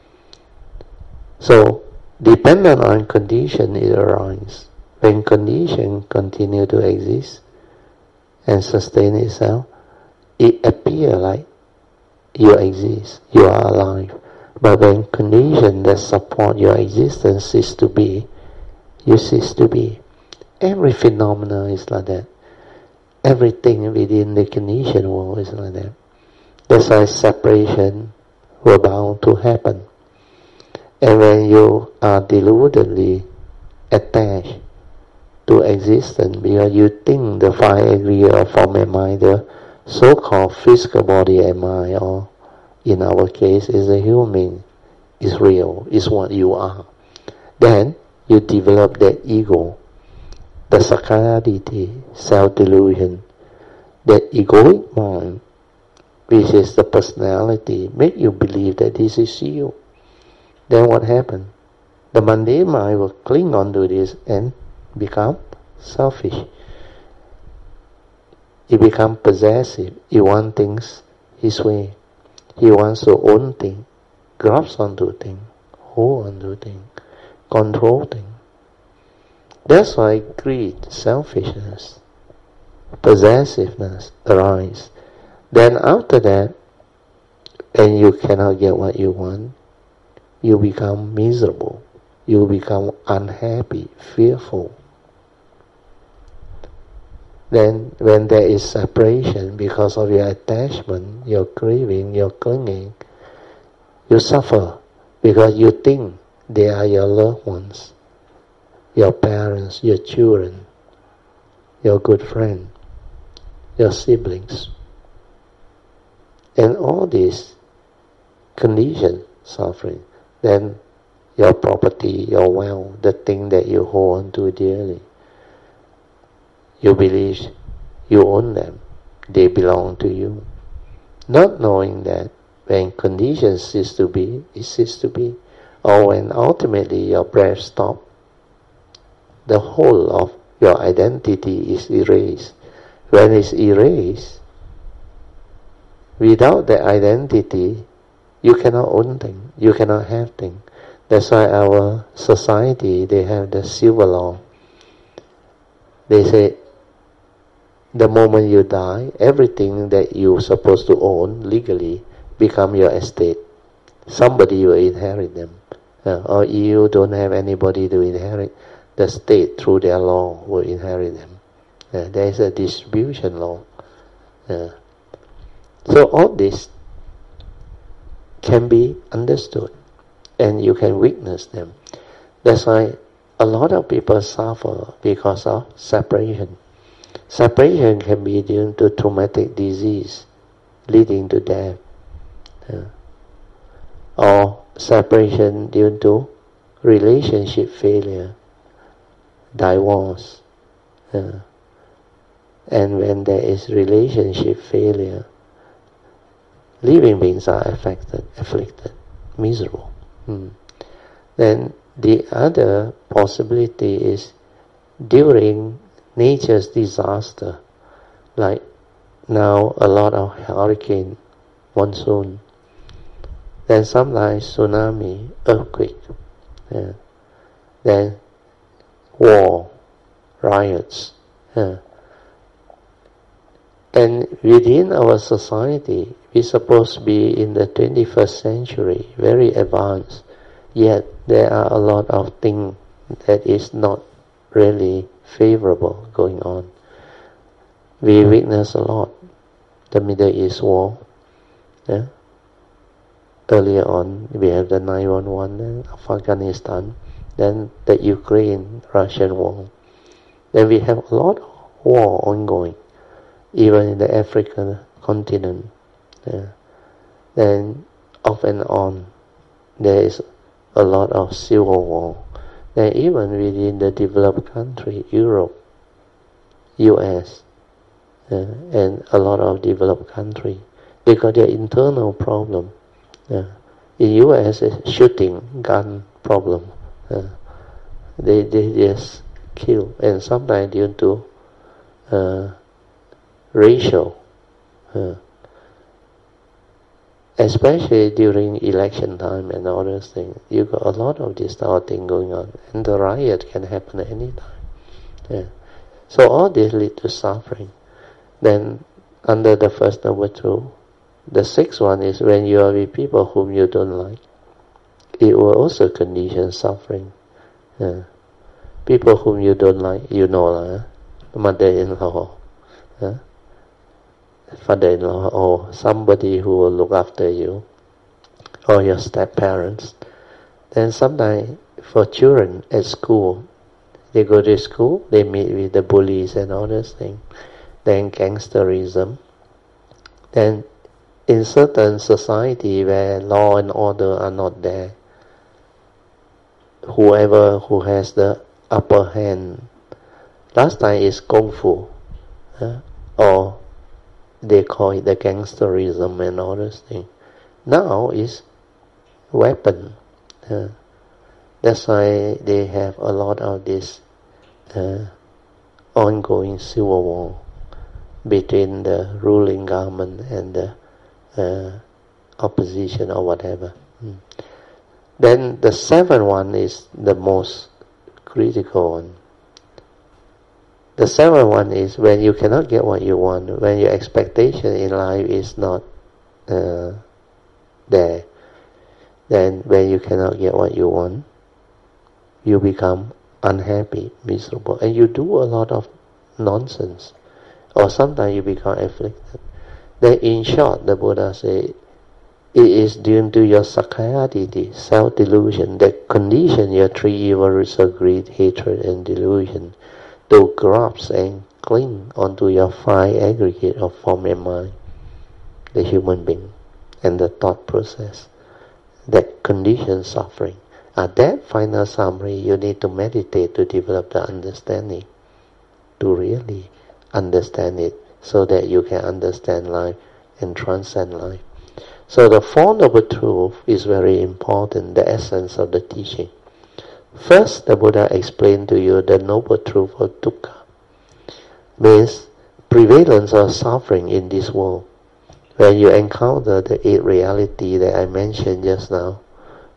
S1: So, dependent on condition, it arises. When condition continue to exist and sustain itself, it appears like you exist, you are alive. But when condition that support your existence cease to be, you cease to be. Every phenomenon is like that. Everything within the conditioned world is like that. That's why separation was bound to happen. And when you are deludedly attached to existence, because you think the five aggregate of form and mind, the so-called physical body and mind, or in our case is a human, is real, is what you are. Then you develop that ego, the sakkayaditthi, self-delusion, that egoic mind, which is the personality, make you believe that this is you. Then what happened? The mundane mind will cling on to this and become selfish. He becomes possessive. He wants things his way. He wants to own things, grasp onto things, hold onto things, control things. That's why greed, selfishness, possessiveness arise. Then after that, and you cannot get what you want, you become miserable. You become unhappy, fearful. Then when there is separation because of your attachment, your craving, your clinging, you suffer because you think they are your loved ones, your parents, your children, your good friend, your siblings. And all this condition suffering. Then your property, your wealth, the thing that you hold on to dearly, you believe you own them, they belong to you. Not knowing that when conditions cease to be, it ceases to be. Or when ultimately your breath stops, the whole of your identity is erased. When it's erased, without the identity, you cannot own things, you cannot have things. That's why our society, they have the silver law. They say, the moment you die, everything that you're supposed to own legally become your estate. Somebody will inherit them. Uh, or you don't have anybody to inherit, the state through their law will inherit them. Uh, there is a distribution law. Uh, so all this can be understood and you can witness them. That's why a lot of people suffer because of separation. Separation can be due to traumatic disease leading to death. Uh, or separation due to relationship failure, divorce. Uh, and when there is relationship failure, living beings are affected, afflicted, miserable. Hmm. Then the other possibility is during nature's disaster, like now a lot of hurricane, monsoon, then sometimes tsunami, earthquake, yeah. Then war, riots. Yeah. And within our society, we're supposed to be in the twenty-first century, very advanced, yet there are a lot of things that is not really favorable going on. We witness a lot. The Middle East war. Yeah? Earlier on, we have the nine one one, Afghanistan, then the Ukraine-Russian war. Then we have a lot of war ongoing, even in the African continent. Yeah. Then off and on, there is a lot of civil war. Then even within the developed country, Europe, U S, uh, and a lot of developed country, they got their internal problem. Uh, in U S, it's shooting gun problem. Uh, they they just kill, and sometimes due to uh, racial, uh, especially during election time and all those things, you got a lot of this sort of thing going on, and the riot can happen at any time. Yeah. So all this lead to suffering. Then under the first noble truth, the sixth one is when you are with people whom you don't like, it will also condition suffering. Yeah. People whom you don't like, you know, uh, mother-in-law, uh, father-in-law, or somebody who will look after you, or your step-parents. Then sometimes for children at school, they go to school, they meet with the bullies and all those things. Then gangsterism. Then in certain society where law and order are not there, whoever who has the upper hand, last time is Kung Fu, uh, or they call it the gangsterism and all those things. Now is weapon. Uh, that's why they have a lot of this uh, ongoing civil war between the ruling government and the uh, opposition or whatever. Mm. Then the seventh one is the most critical one. The seventh one is when you cannot get what you want, when your expectation in life is not uh, there. Then when you cannot get what you want, you become unhappy, miserable, and you do a lot of nonsense. Or sometimes you become afflicted. Then in short, the Buddha said, it is due to your sakkaya-ditthi, self-delusion, that condition your three evil roots of greed, hatred, and delusion to grasp and cling onto your five aggregate of form and mind, the human being, and the thought process, that condition suffering. At that final summary, you need to meditate to develop the understanding, to really understand it, so that you can understand life and transcend life. So the Four Noble Truths is very important, the essence of the teaching. First, the Buddha explained to you the Noble Truth of dukkha, means prevalence of suffering in this world. When you encounter the eight reality that I mentioned just now,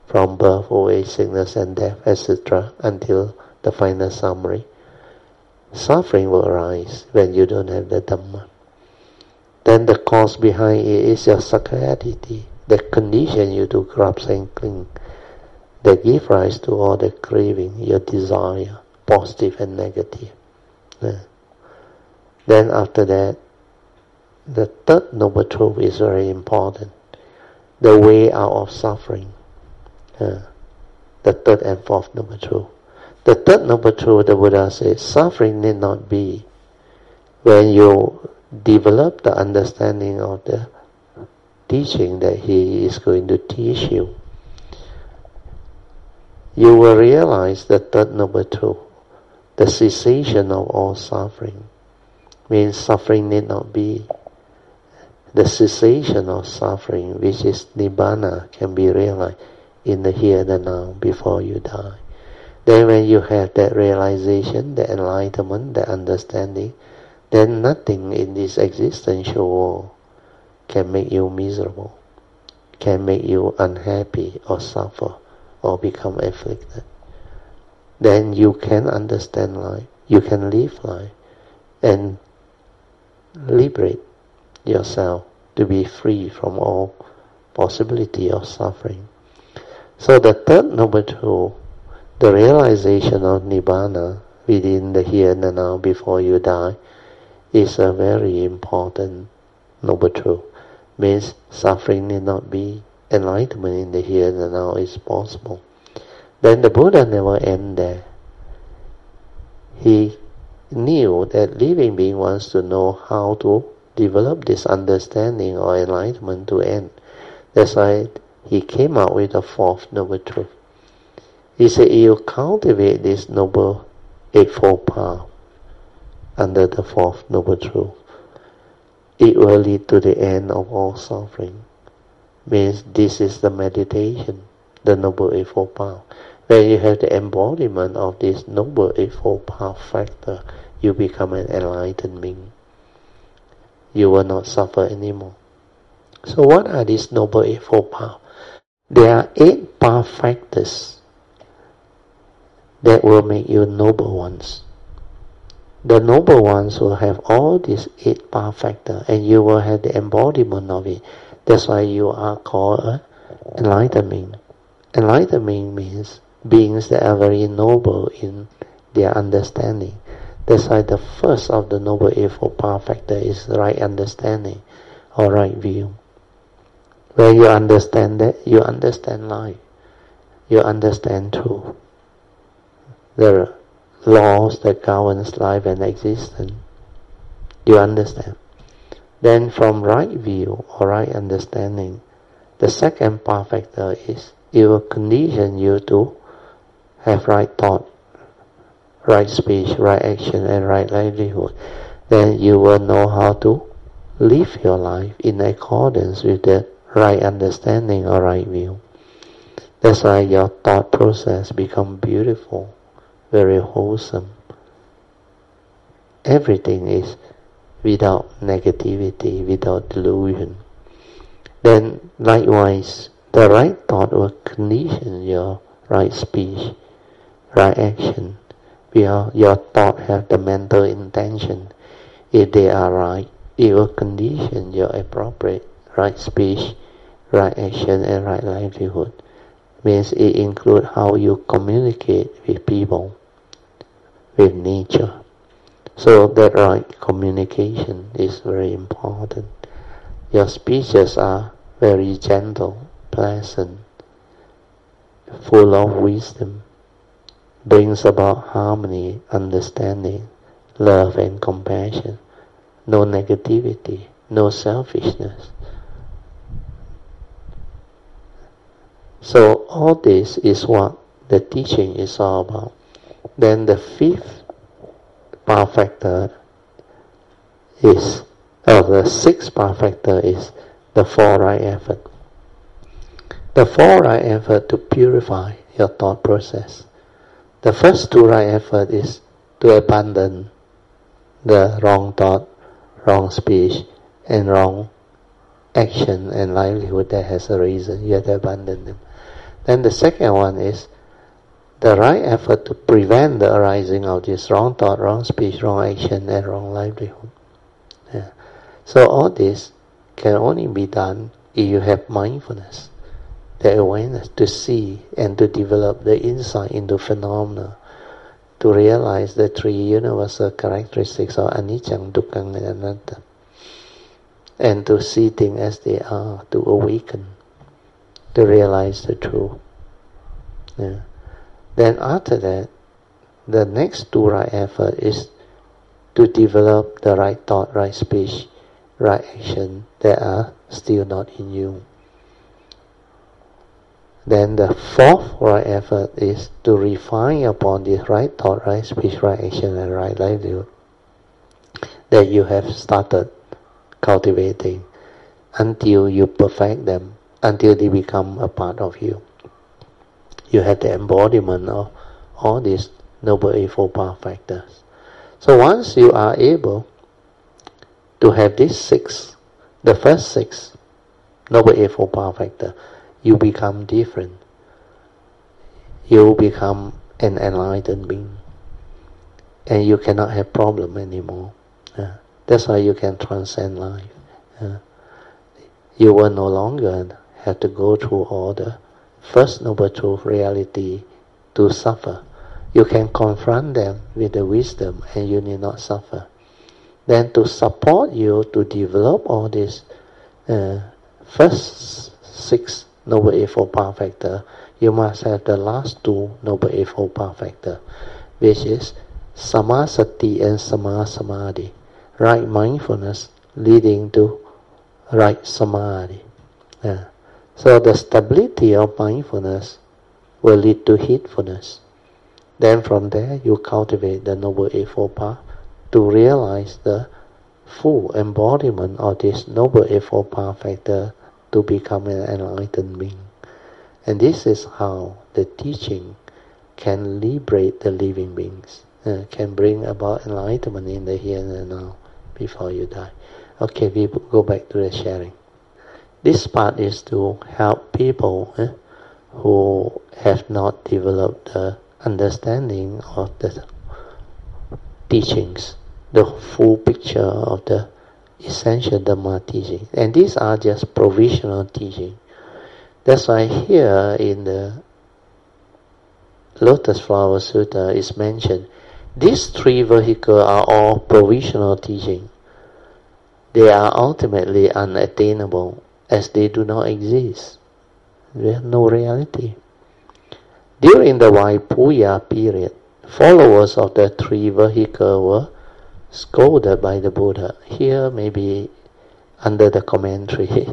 S1: from birth, old age, sickness and death, et cetera, until the final summary. Suffering will arise when you don't have the Dhamma. Then the cause behind it is your sakkayaditthi, the condition you to grasp and cling, that give rise to all the craving, your desire, positive and negative. Yeah. Then after that, the third noble truth is very important. The way out of suffering. Uh, the third and fourth noble truth. The third noble truth, the Buddha says, suffering need not be. When you develop the understanding of the teaching that he is going to teach you, you will realize the third noble truth, the cessation of all suffering. Means suffering need not be. The cessation of suffering, which is Nibbana, can be realized in the here and the now before you die. Then when you have that realization, the enlightenment, the understanding, then nothing in this existential world can make you miserable, can make you unhappy or suffer or become afflicted. Then you can understand life, you can live life and liberate yourself to be free from all possibility of suffering. So the third noble truth, the realization of Nibbana within the here and the now before you die, is a very important noble truth. Means suffering need not be, enlightenment in the here and the now is possible. Then the Buddha never end there. He knew that living being wants to know how to develop this understanding or enlightenment to end. That's why he came out with the fourth noble truth. He said, you cultivate this noble eightfold path under the fourth noble truth, it will lead to the end of all suffering. Means this is the meditation, the noble eightfold path. When you have the embodiment of this noble eightfold path factor, you become an enlightened being. You will not suffer anymore. So what are these noble eightfold paths? There are eight path factors that will make you noble ones. The noble ones will have all these eight path factors, and you will have the embodiment of it. That's why you are called an enlightened being. Enlightened being means beings that are very noble in their understanding. That's why the first of the noble eightfold path factor is right understanding or right view. When you understand that, you understand life. You understand truth. The laws that governs life and existence. You understand. Then from right view or right understanding, the second path factor is it will condition you to have right thought, right speech, right action, and right livelihood. Then you will know how to live your life in accordance with the right understanding or right view. That's why your thought process becomes beautiful, very wholesome. Everything is without negativity, without delusion. Then likewise, the right thought will condition your right speech, right action. Your, your thought have the mental intention. If they are right, it will condition your appropriate right speech, right action, and right livelihood. Means it includes how you communicate with people, with nature. So that right communication is very important. Your speeches are very gentle, pleasant, full of wisdom, brings about harmony, understanding, love and compassion, no negativity, no selfishness. So all this is what the teaching is all about. Then the fifth path factor is, or the sixth path factor is the four right effort. The four right effort to purify your thought process. The first two right effort is to abandon the wrong thought, wrong speech, and wrong action and livelihood that has arisen. You have to abandon them. Then the second one is the right effort to prevent the arising of this wrong thought, wrong speech, wrong action, and wrong livelihood. Yeah. So all this can only be done if you have mindfulness, the awareness to see and to develop the insight into phenomena, to realize the three universal characteristics of anicca, dukkha, and anatta, and to see things as they are, to awaken, to realize the truth. Yeah. Then after that, the next two right effort is to develop the right thought, right speech, right action that are still not in you. Then the fourth right effort is to refine upon this right thought, right speech, right action, and right livelihood that you have started cultivating until you perfect them, until they become a part of you. You have the embodiment of all these Noble Eightfold Path factors. So once you are able to have these six, the first six Noble Eightfold Path factors, you become different. You become an enlightened being. And you cannot have problem anymore. Uh, that's why you can transcend life. Uh, you will no longer have to go through all the First Noble Truth reality to suffer. You can confront them with the wisdom and you need not suffer. Then to support you to develop all these uh, first six Noble Eightfold Path factors, you must have the last two Noble Eightfold Path factors, which is Samasati and Samasamadhi, right mindfulness leading to right samadhi. Uh, So the stability of mindfulness will lead to heedfulness. Then from there you cultivate the Noble Eightfold Path to realize the full embodiment of this Noble Eightfold Path factor to become an enlightened being. And this is how the teaching can liberate the living beings, uh, can bring about enlightenment in the here and now before you die. Okay, we go back to the sharing. This part is to help people eh, who have not developed the understanding of the teachings, the full picture of the essential Dhamma teaching. And these are just provisional teaching. That's why here in the Lotus Flower Sutta is mentioned, these three vehicles are all provisional teaching. They are ultimately unattainable, as they do not exist. They have no reality. During the Vaipuya period, followers of the three vehicles were scolded by the Buddha. Here maybe under the commentary,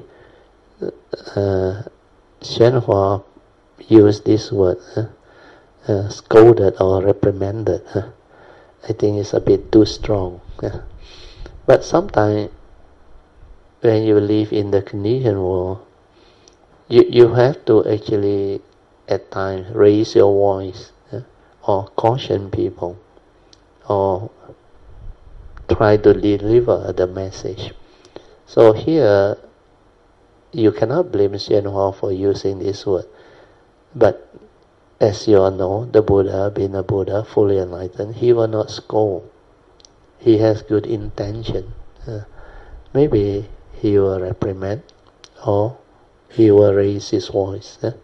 S1: uh, Shenhua used this word, uh, uh, scolded or reprimanded. Uh, I think it's a bit too strong. Uh. But sometimes when you live in the conditioned world, you, you have to actually at times raise your voice uh, or caution people or try to deliver the message. So here you cannot blame Xianhua for using this word. But as you all know, the Buddha, being a Buddha, fully enlightened, he will not scold. He has good intention. Uh, maybe he will reprimand or he will raise his voice. Eh?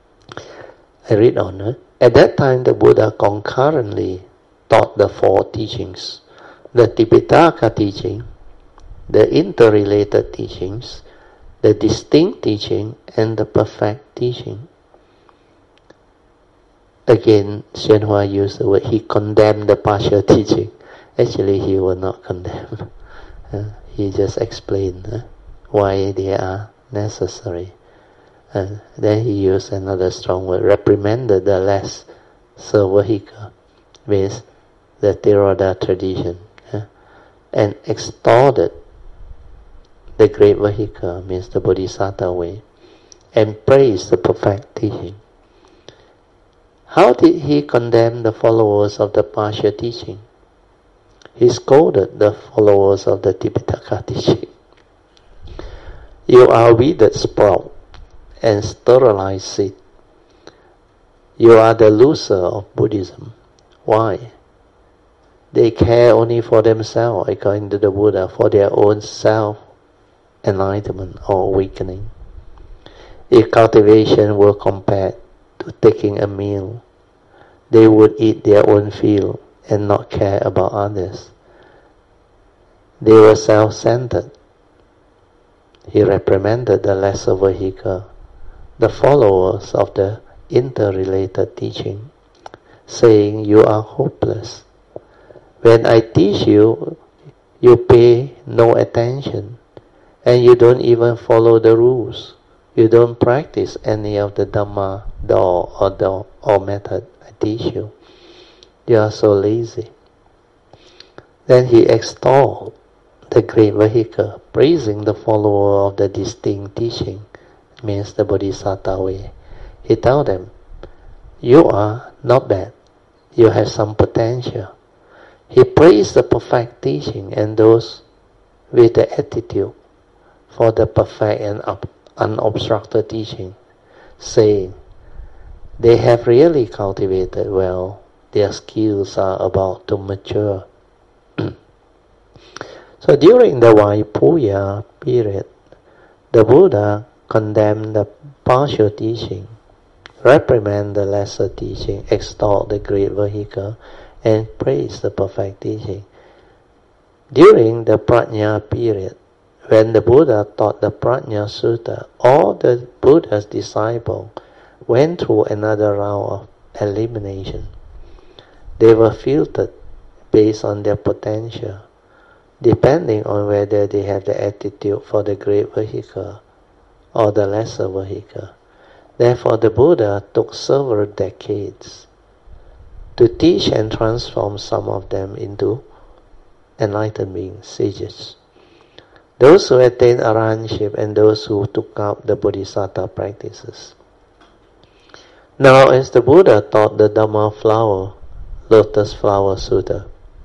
S1: I read on. Eh? At that time the Buddha concurrently taught the four teachings, the Tipitaka teaching, the interrelated teachings, the distinct teaching, and the perfect teaching. Again, Xianhua used the word, he condemned the partial teaching. Actually, he will not condemn. Uh, he just explained uh, why they are necessary. And then he used another strong word, reprimanded the less vehicle with the Theravada tradition, uh, and extolled the great vehicle, means the Bodhisattva way, and praised the perfect teaching. How did he condemn the followers of the partial teaching? He scolded the followers of the Tipitaka teaching. You are withered sprout and sterilized seed. You are the loser of Buddhism. Why? They care only for themselves, according to the Buddha, for their own self-enlightenment or awakening. If cultivation were compared to taking a meal, they would eat their own fill and not care about others. They were self-centered. He reprimanded the lesser vehicle, the followers of the interrelated teaching, saying, "You are hopeless. When I teach you, you pay no attention, and you don't even follow the rules. You don't practice any of the Dhamma, law, or, the, or method I teach you. You are so lazy." Then he extolled the great vehicle, praising the follower of the distinct teaching, means the Bodhisattva way. He told them, "You are not bad. You have some potential." He praised the perfect teaching and those with the attitude for the perfect and unobstructed teaching, saying, "They have really cultivated well. Their skills are about to mature." So during the Vaipuya period, the Buddha condemned the partial teaching, reprimanded the lesser teaching, extolled the great vehicle, and praised the perfect teaching. During the Prajna period, when the Buddha taught the Prajna Sutta, all the Buddha's disciples went through another round of elimination. They were filtered based on their potential, depending on whether they have the attitude for the great vehicle or the lesser vehicle. Therefore, the Buddha took several decades to teach and transform some of them into enlightened beings, sages. Those who attained arahantship and those who took up the Bodhisattva practices. Now, as the Buddha taught the Dhamma flower, Lotus Flower Sutta,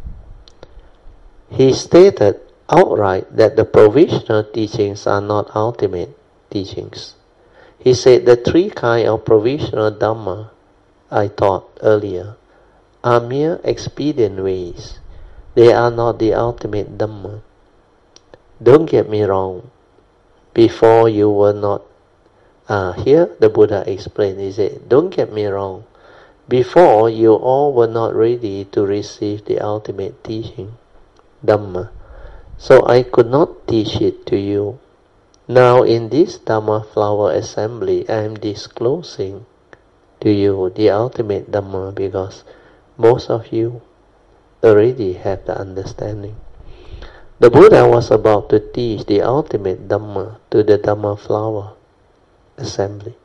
S1: he stated outright that the provisional teachings are not ultimate teachings. He said the three kinds of provisional Dhamma I taught earlier are mere expedient ways. They are not the ultimate Dhamma. Don't get me wrong. Before you were not, uh, here the Buddha explained, he said, don't get me wrong. Before you all were not ready to receive the ultimate teaching, Dhamma. So I could not teach it to you. Now in this Dhamma flower assembly, I am disclosing to you the ultimate Dhamma because most of you already have the understanding. The Buddha was about to teach the ultimate Dhamma to the Dhamma flower assembly.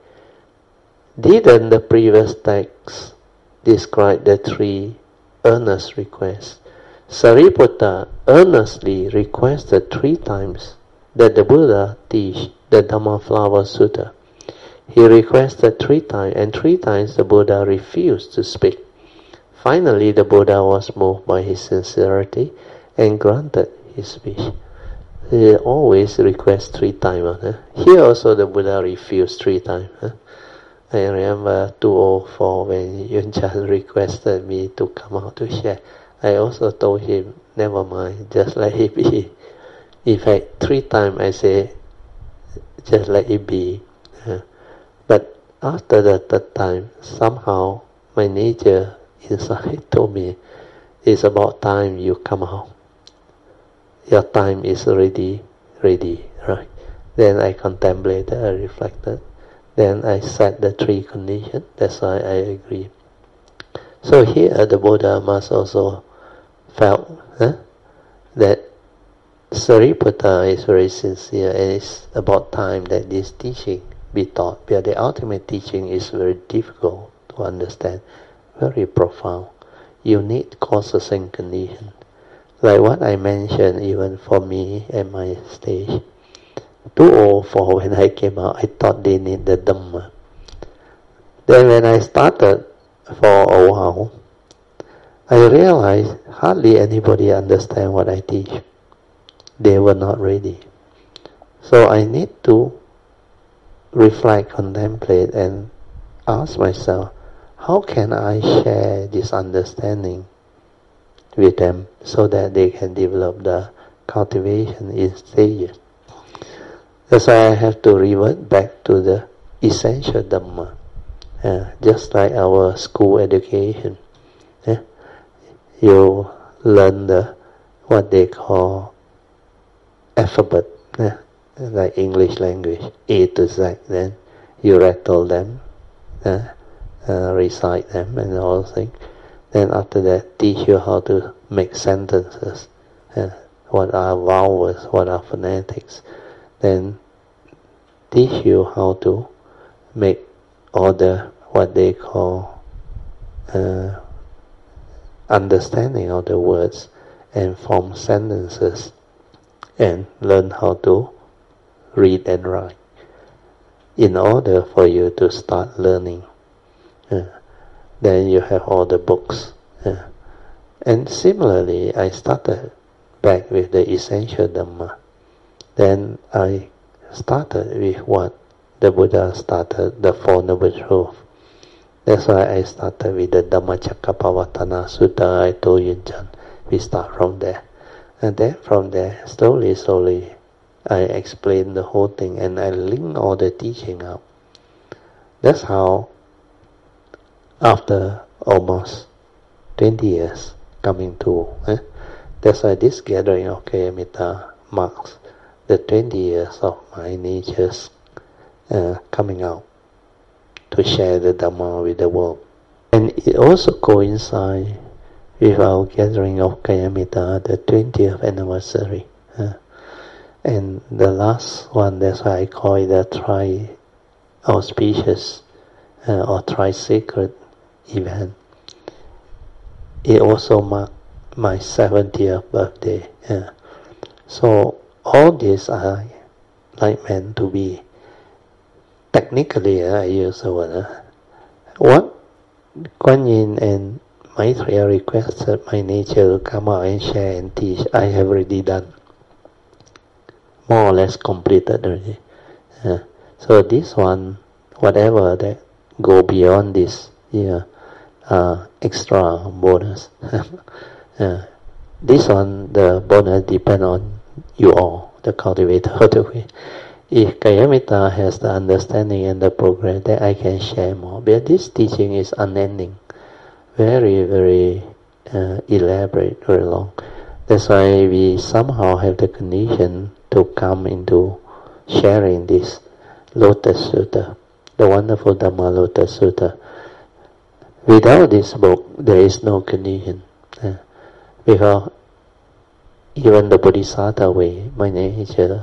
S1: Didn't the previous text describe the three earnest requests? Sariputta earnestly requested three times that the Buddha teach the Dhamma flower sutta. He requested three times, and three times the Buddha refused to speak. Finally, the Buddha was moved by his sincerity and granted his wish. He always requests three times. Huh? Here also the Buddha refused three times. Huh? I remember two thousand four when Yun Chan requested me to come out to share. I also told him, never mind, just let it be. In fact, three times I say, just let it be. Uh, but after the third time, somehow my nature inside told me, it's about time you come out. Your time is already ready, right? Then I contemplated, I reflected. Then I set the three conditions. That's why I agree. So here the Buddha must also felt huh, that Sariputta is very sincere and it's about time that this teaching be taught. Because the ultimate teaching is very difficult to understand, very profound. You need causes and conditions. Like what I mentioned even for me at my stage. two thousand four when I came out, I thought they need the Dhamma. Then when I started for a while, I realized hardly anybody understand what I teach. They were not ready. So I need to reflect, contemplate, and ask myself, how can I share this understanding with them so that they can develop the cultivation in stages? That's why I have to revert back to the essential Dhamma, uh, just like our school education. Yeah? You learn the what they call alphabet, yeah? Like English language, A to Z. Then you rattle them, yeah? uh, recite them, and all things. Then after that, teach you how to make sentences. Yeah? What are vowels? What are phonetics? Then teach you how to make all the what they call uh, understanding of the words and form sentences, and learn how to read and write in order for you to start learning. Uh, then you have all the books. Uh, and similarly, I started back with the essential Dhamma. Then I started with what the Buddha started, the Four Noble Truths. That's why I started with the Dhammacakkappavattana Sutta I told you, John. We start from there. And then from there, slowly, slowly, I explain the whole thing and I link all the teaching up. That's how, after almost twenty years coming to, eh, that's why this gathering of Kayamitta marks the twenty years of my nature's uh, coming out to share the Dhamma with the world. And it also coincides with our gathering of Kayamitta, the twentieth anniversary. Uh, and the last one, that's why I call it a tri-auspicious uh, or tri-sacred event. It also marked my seventieth birthday. Uh, so all these are like meant to be. Technically, uh, I use the word. Uh, what Kuan Yin and Maitreya requested my nature to come out and share and teach, I have already done. More or less completed already. Uh, so this one, whatever that go beyond this, yeah, uh, extra bonus. uh, this one, the bonus depend on you all, the cultivator of the way. If Kayamitta has the understanding and the progress, then I can share more. But this teaching is unending, very, very uh, elaborate, very long. That's why we somehow have the condition to come into sharing this Lotus Sutta, the wonderful Dhamma Lotus Sutta. Without this book, there is no condition. Uh, because even the Bodhisattva way, my nature,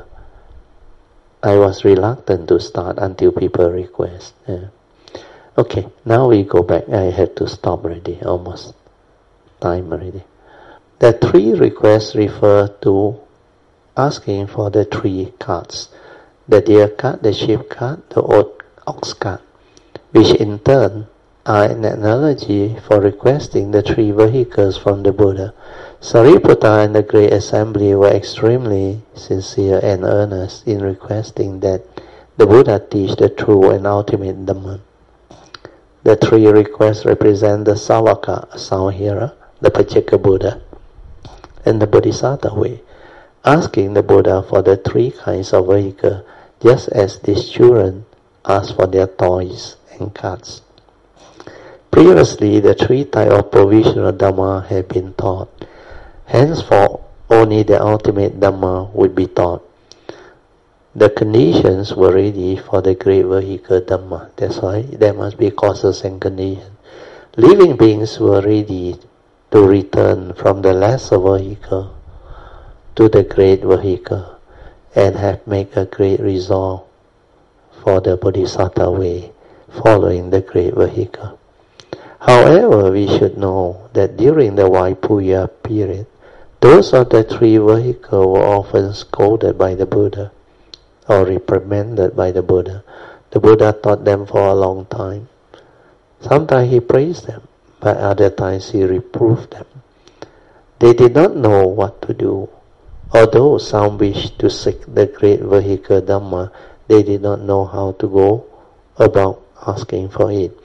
S1: I was reluctant to start until people request. Yeah. Okay, now we go back. I had to stop already, almost time already. The three requests refer to asking for the three carts. The deer cart, the sheep cart, the ox cart, which in turn are an analogy for requesting the three vehicles from the Buddha. Sariputta and the Great Assembly were extremely sincere and earnest in requesting that the Buddha teach the true and ultimate Dhamma. The three requests represent the Savaka, sound hearer, the Pacceka Buddha, and the Bodhisattva way, asking the Buddha for the three kinds of vehicle, just as these children ask for their toys and carts. Previously, the three types of provisional Dhamma had been taught. Henceforth, only the ultimate Dhamma would be taught. The conditions were ready for the great vehicle Dhamma. That's why there must be causes and conditions. Living beings were ready to return from the lesser vehicle to the great vehicle and have made a great resolve for the Bodhisattva way, following the great vehicle. However, we should know that during the Vaipuya period, those of the three vehicles were often scolded by the Buddha or reprimanded by the Buddha. The Buddha taught them for a long time. Sometimes he praised them, but other times he reproved them. They did not know what to do. Although some wished to seek the great vehicle Dhamma, they did not know how to go about asking for it.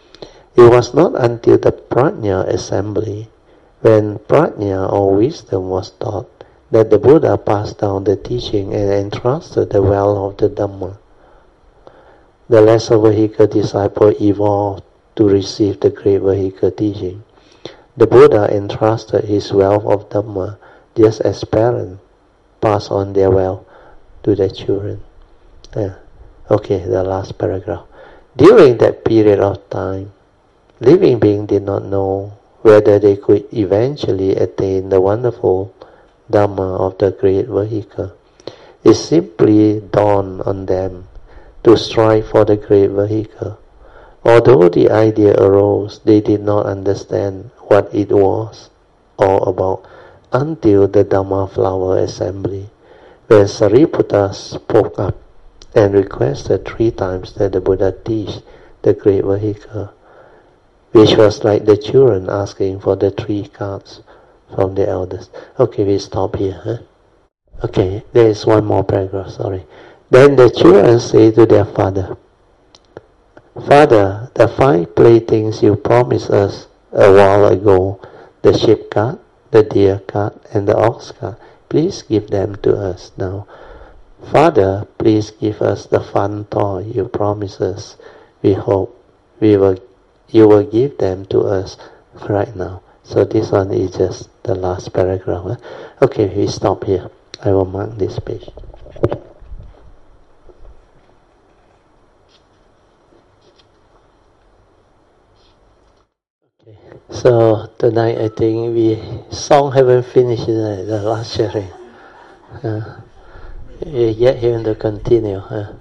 S1: It was not until the Prajna assembly, when Prajna or wisdom was taught, that the Buddha passed down the teaching and entrusted the well of the Dhamma. The lesser vehicle disciple evolved to receive the great vehicle teaching. The Buddha entrusted his wealth of Dhamma just as parents pass on their wealth to their children. Yeah. Okay, the last paragraph. During that period of time, living beings did not know whether they could eventually attain the wonderful Dhamma of the great vehicle. It simply dawned on them to strive for the great vehicle. Although the idea arose, they did not understand what it was all about until the Dhamma flower assembly, where Sariputta spoke up and requested three times that the Buddha teach the great vehicle, which was like the children asking for the three cards from the elders. Okay, we stop here. Huh? Okay, there is one more paragraph, sorry. Then the children say to their father, Father, the five playthings you promised us a while ago, the sheep cart, the deer cart, and the ox cart, please give them to us now. Father, please give us the fun toy you promised us. We hope we will, you will give them to us right now. So this one is just the last paragraph. Huh? Okay, we stop here. I will mark this page. Okay. So tonight I think we song haven't finished uh, the last sharing. Uh, yet having to continue. Uh.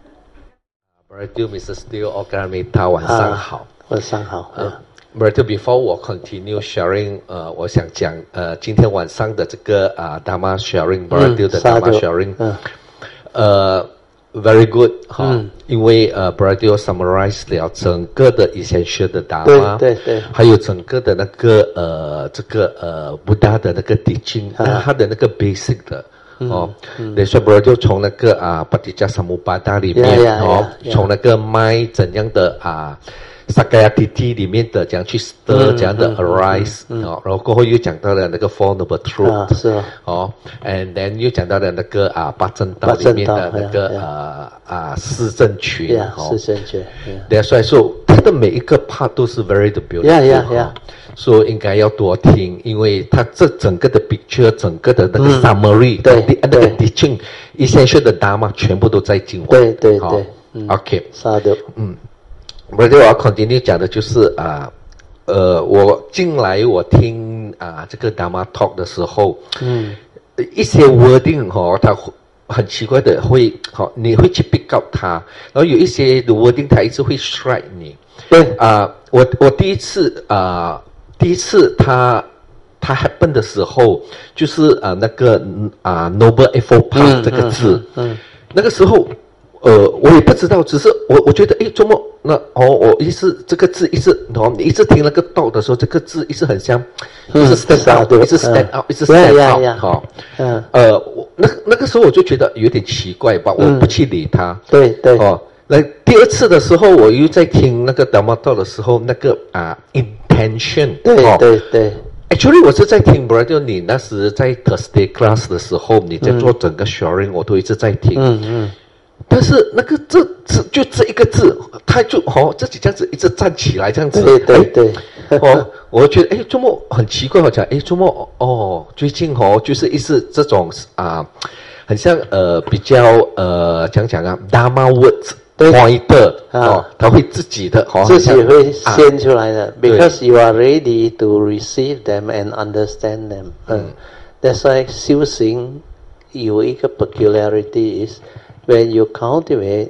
S2: Brother Mister Steele Okamita 晚上好。
S1: 晚上好。Uh,
S2: Brother, before 我 continue sharing， 呃，我想讲，呃，今天晚上的这个啊 Dharma sharing，Brother 的 Dharma sharing， 呃 ，very good 哈、嗯，因为呃 Brother summarize 了整个的 essential 的 Dharma，
S1: 对对对，
S2: 还有整个的那个呃这个呃 Buddha 的那个 teaching， 那它的那个 basic 的。哦，等于说 Brother 从那个啊 Paticcasamuppada 里面
S1: yeah, yeah,
S2: 哦，
S1: yeah, yeah.
S2: 从那个 mind 怎样的啊。Sakayatiti 里面的怎样去 stir， 怎样的 arise，
S1: 嗯嗯嗯、
S2: 哦，然后过后又讲到了那个 four noble truth，、
S1: 啊、是哦，
S2: 哦 ，and then 又讲到了那个啊八正道里面的那个呃啊四正群，
S1: 哦，四正群，
S2: 对，所以说它的每一个 part 都是 very beautiful，
S1: yeah yeah yeah，
S2: 所以应该要多听，因为它这整个的 picture， 整个的那个 summary，、嗯、
S1: 对，
S2: 那个 teaching essential 的 dharma 全部都在精华，
S1: 对对对、
S2: 嗯、，OK，
S1: 是的，
S2: 嗯。Brother 我要 continue 讲的就是啊，呃，我进来我听啊这个 Dharma talk 的时候，嗯，一些 wording 哈，它很奇怪的会，好，你会去 pick up 它，然后有一些的 wording 它一直会 strike 你，
S1: 对
S2: 啊，我我第一次啊，第一次它它 happen 的时候，就是啊那个啊 noble effort path 这个字，嗯，嗯那个时候。呃，我也不知道，只是我我觉得，诶，周末那哦，我一直这个字一直哦，你一直听那个道的时候，这个字一直很像，一直 stand out， 一直 stand out， 一直 stand out， 哈，嗯，呃，我那那个时候我就觉得有点奇怪吧，我不去理他，
S1: 对对，
S2: 哦，那第二次的时候，我又在听那个 Dharma 道的时候，那个啊 intention，
S1: 对对对。
S2: Actually， 我是在听 Brother 你那时在 Thursday class 的时候，你在做整个 sharing，、嗯、我都一直在听，嗯嗯。但是那个这字就这一个字，他就哦自己这样子一直站起来这样子，
S1: 对对对，
S2: 哦，我觉得哎周末很奇怪，我讲哎周末哦最近哦就是一直这种啊，很像呃比较呃讲讲啊 Dharma words pointer 哦，他会自己的哦
S1: 自己会现出来的、啊、，because you are ready to receive them and understand them， 嗯 ，that's why 修行有一个 peculiarity is。When you cultivate,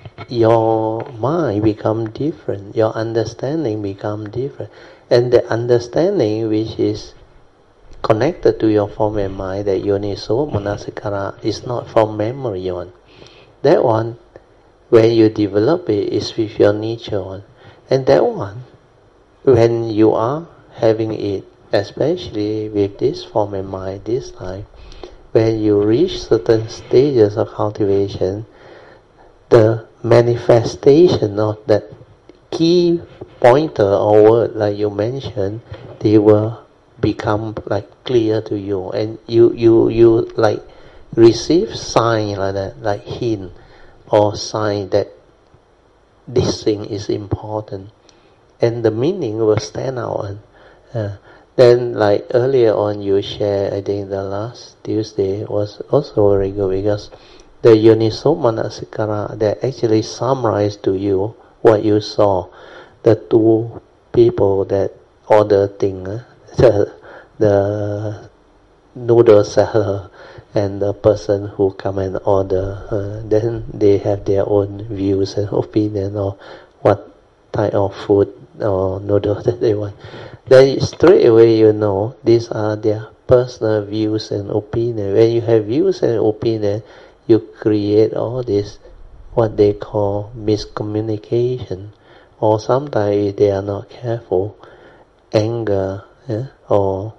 S1: your mind become different, your understanding become different, and the understanding which is connected to your form and mind, that yoniso manasikara, is not from memory one. That one, when you develop it, is with your nature one, and that one, when you are having it, especially with this form and mind this time. When you reach certain stages of cultivation, the manifestation of that key pointer or word like you mentioned, they will become like clear to you, and you you you like receive sign like that, like hint or sign that this thing is important, and the meaning will stand out. And uh, then, like earlier on, you share, I think the last Tuesday was also very good, because the Yoniso Manasikara, that actually summarized to you what you saw. The two people that order thing, uh, the, the noodle seller and the person who come and order, uh, then they have their own views and opinion of what type of food or noodle that they want. Then straight away you know these are their personal views and opinion. When you have views and opinion, you create all this what they call miscommunication, or sometimes if they are not careful, anger, yeah, or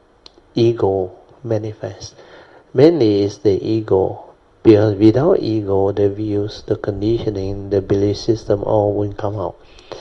S1: ego manifest. Mainly is the ego, because without ego, the views, the conditioning, the belief system all will come out.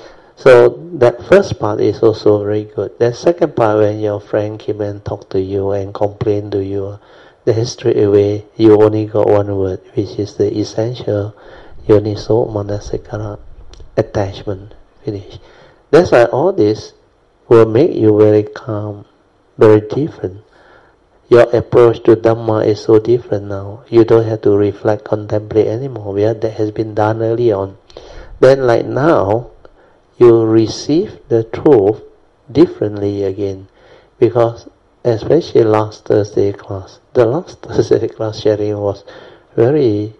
S1: So that first part is also very good. The second part, when your friend came and talk to you and complain to you, then straight away you only got one word, which is the essential Yoniso Manasikara, attachment. Finish. That's why all this will make you very calm, very different. Your approach to Dhamma is so different now. You don't have to reflect, contemplate anymore, because that has been done early on. Then like now, you receive the truth differently again, because especially last Thursday class, the last Thursday class sharing was very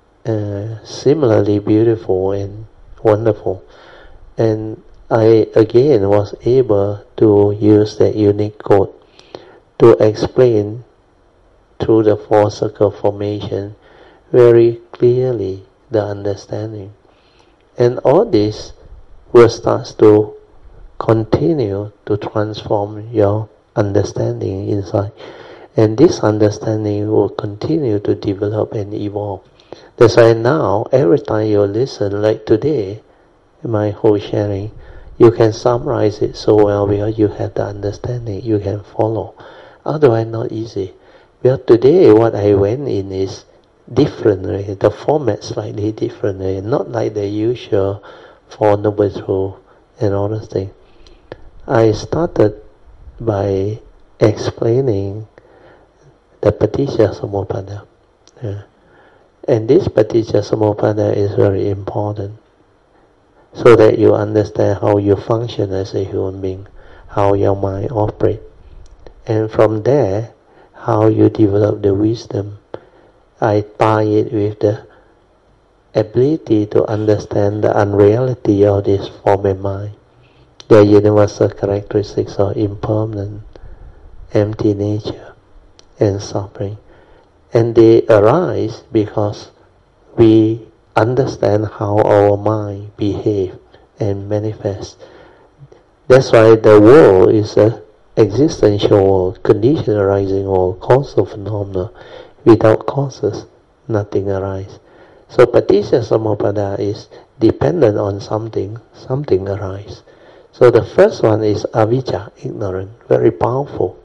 S1: uh, similarly beautiful and wonderful. And I again was able to use that unique code to explain through the four circle formation very clearly the understanding. And all this will start to continue to transform your understanding inside. And this understanding will continue to develop and evolve. That's why now, every time you listen, like today, my whole sharing, you can summarize it so well because you have the understanding, you can follow. Otherwise, not easy. Well, today what I went in is different, right? The format slightly different, right? Not like the usual Four Noble Truths and all those things. I started by explaining the Paticca Samuppada. Yeah. And this Paticca Samuppada is very important, so that you understand how you function as a human being, how your mind operates. And from there, how you develop the wisdom. I tie it with the ability to understand the unreality of this form and mind, the universal characteristics of impermanent, empty nature, and suffering. And they arise because we understand how our mind behaves and manifests. That's why the world is a existential world, condition arising world, causal phenomena. Without causes, nothing arises. So Paticca Samuppada is dependent on something, something arises. So the first one is avijja, ignorance, very powerful.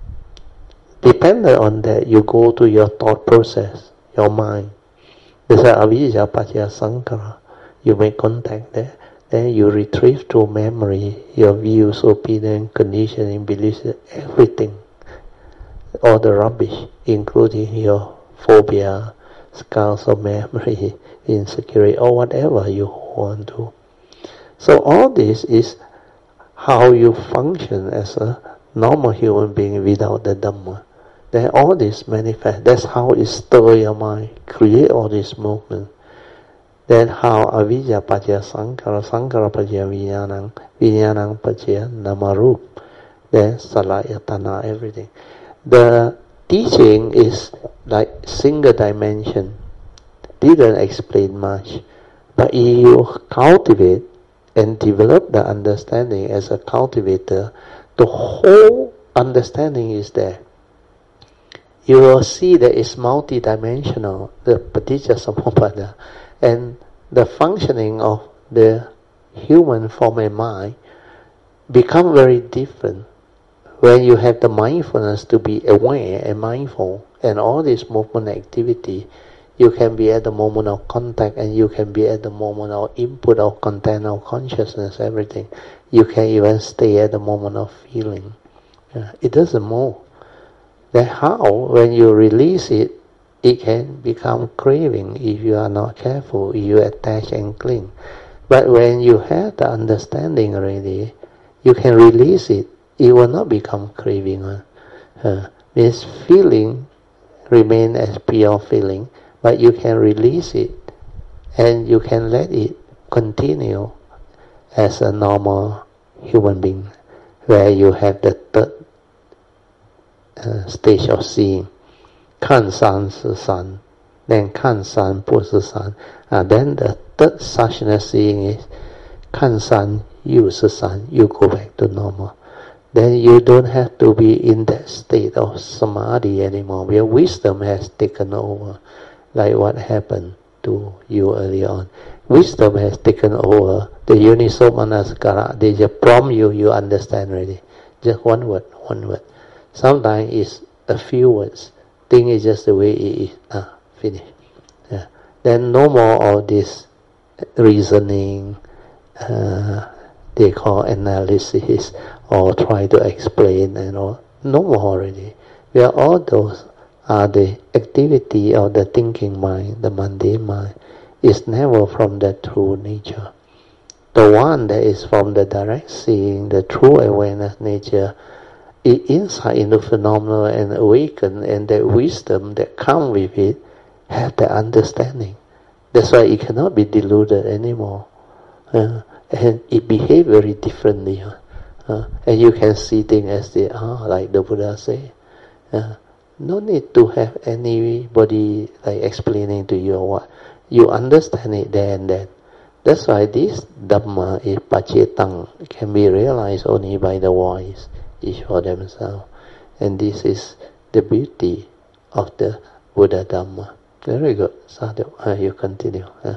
S1: Dependent on that, you go to your thought process, your mind. That's why avijja paccaya sankhara. You make contact there. Then you retrieve through memory your views, opinion, conditioning, beliefs, everything. All the rubbish, including your phobia, scars of memory, insecurity, or whatever you want to. So all this is how you function as a normal human being without the Dhamma. Then all this manifests. That's how it stirs your mind, create all this movement. Then how avijja paccaya sankhara, sankhara paccaya vijnanam, vijnanam paccaya namarup. Then salayatana, everything. The teaching is like single dimension. Didn't explain much. But if you cultivate and develop the understanding as a cultivator, the whole understanding is there. You will see that it's multidimensional, the Paticca Samuppada, and the functioning of the human form and mind become very different. When you have the mindfulness to be aware and mindful and all this movement activity, you can be at the moment of contact and you can be at the moment of input of content of consciousness, everything. You can even stay at the moment of feeling. Yeah, it doesn't move. Then how, when you release it, it can become craving if you are not careful, if you attach and cling. But when you have the understanding already, you can release it. It will not become craving. Uh, uh, means feeling remain as pure feeling, but you can release it and you can let it continue as a normal human being, where you have the third uh, stage of seeing. 看山是山, then 看山不是山. Uh, then the third suchness seeing is 看山又是山, you go back to normal. Then you don't have to be in that state of samadhi anymore, where wisdom has taken over, like what happened to you earlier on. Wisdom has taken over. The Yoniso Manasikara, they just prompt you, you understand already. Just one word, one word. Sometimes it's a few words. Thing is just the way it is. Ah, finish. Yeah. Then no more of this reasoning, uh, they call analysis, or try to explain and all. No more already. Where all those are the activity of the thinking mind, the mundane mind, is never from the true nature. The one that is from the direct seeing, the true awareness nature, it insight into phenomena and awaken, and that wisdom that comes with it have the understanding. That's why it cannot be deluded anymore. Uh, and it behaves very differently. Uh, uh, and you can see things as they are, like the Buddha say. Uh, no need to have anybody like explaining to you or what. You understand it there and then. That's why this Dhamma is Pacetang, can be realized only by the wise, each for themselves. And this is the beauty of the Buddha Dhamma. Very good. Sadhu, uh, you continue. Uh.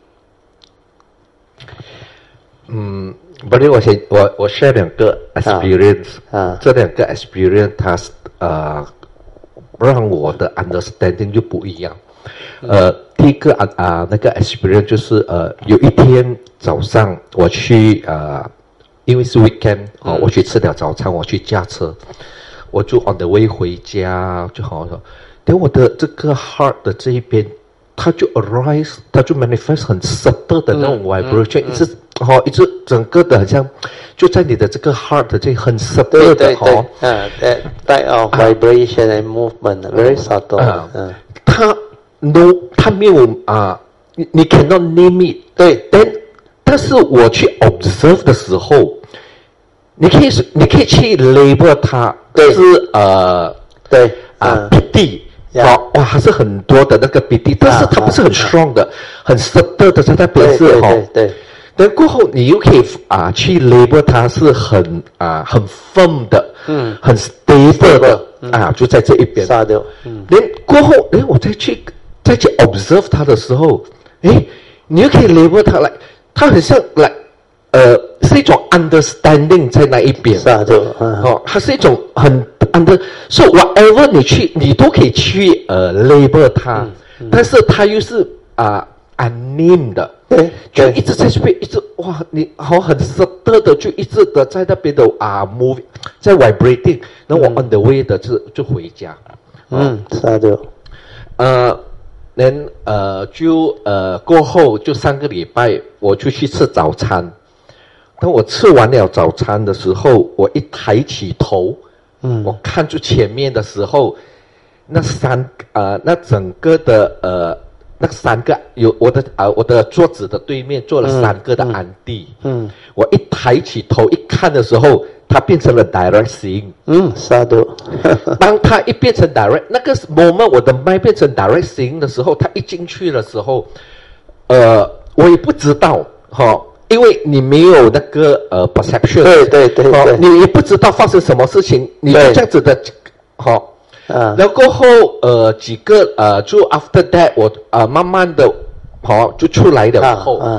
S2: 嗯，不对，我先我我 share 两个 experience，
S1: 啊，
S2: 这两个 experience 它呃让我的 understanding 就不一样。呃，第一个啊啊那个 experience 就是呃有一天早上我去呃，因为是 weekend 哦，嗯、我去吃了早餐，我去驾车，我就 on the way 回家就好了。等我的这个 heart 的这一边，它就 arise， 它就 manifest 很 subtle 的那种 vibration，、嗯嗯、一直。哦，一直整个的好像就在你的这个 heart 这很 subtle 的哦，
S1: 啊 that type of vibration and movement very subtle， 啊，
S2: 它 no 它没有啊，你你 cannot name it， 对，但但是我去 observe 的时候，你可以你可以去 label 它是呃对啊 B D。好哇，还是很多的那个 B D， 但是它不是很 strong 的，很 subtle 的，在那边是哈。对。但过后你又可以啊去 label 它是很啊很 firm 的，嗯，很 stable 的、嗯、啊，就在这一边。杀掉。嗯。连过后，哎，我再去再去 observe 它的时候，哎，你又可以 label 它来，它很像来，呃，是一种 understanding 在那一边。杀掉。嗯。哦，它是一种很 under， so whatever 你去，你都可以去呃 label 它，嗯嗯、但是它又是啊 unnamed 的。对，就一直在这边，一直哇，你好很 subtle 的，就一直的在那边的啊 move， 在 vibrating， 然后我 on the way 的就就回家。嗯，是的。呃，然呃就呃过后就三个礼拜，我就去吃早餐。当我吃完了早餐的时候，我一抬起头，嗯，我看住前面的时候，那三呃那整个的呃。那三个有我的啊、呃，我的桌子的对面坐了三个的安迪。嗯，嗯我一抬起头一看的时候，它变成了 direct seeing。嗯，是的。当它一变成 direct， 那个 moment 我的 mind 变成 direct seeing 的时候，它一进去的时候，呃，我也不知道哈、哦，因为你没有那个呃 perception。对对对对、哦。你也不知道发生什么事情，你就这样子的，好。哦啊，然后过后呃几个呃就 after that 我呃慢慢的好、哦、就出来了以后，啊啊、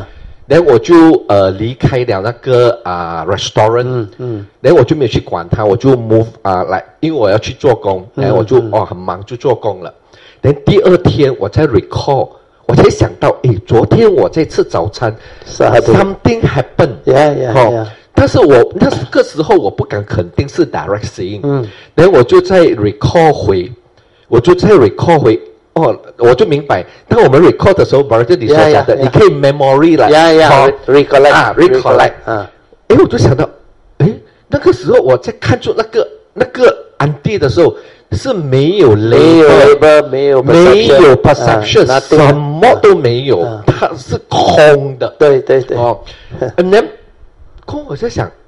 S2: 然后我就呃离开了那个啊、呃、restaurant，嗯嗯，然后我就没有去管它，我就 move 啊、呃、来，因为我要去做工，然后我就、嗯、哦很忙就做工了。然后第二天我在 recall， 我才想到，诶，昨天我在吃早餐 ，something happened，yeah
S1: yeah yeah，
S2: 但是我那个时候我不敢肯定是 direct seeing，嗯，然后我就在 recall 回，我就在 recall 回。哦，我就明白，当我们 record 的时候，不是你所讲的， yeah, yeah, 你可以 memory 了
S1: ，yeah, yeah, recollect
S2: 啊 recollect 啊，哎，我就想到，哎，那个时候我在看出那个那个 auntie 的时候是没有
S1: label， 没有
S2: perception， 没有 perception， uh, 什么都没有， uh, 它是空的，
S1: 对对对，
S2: 哦 ，and then 空，我在想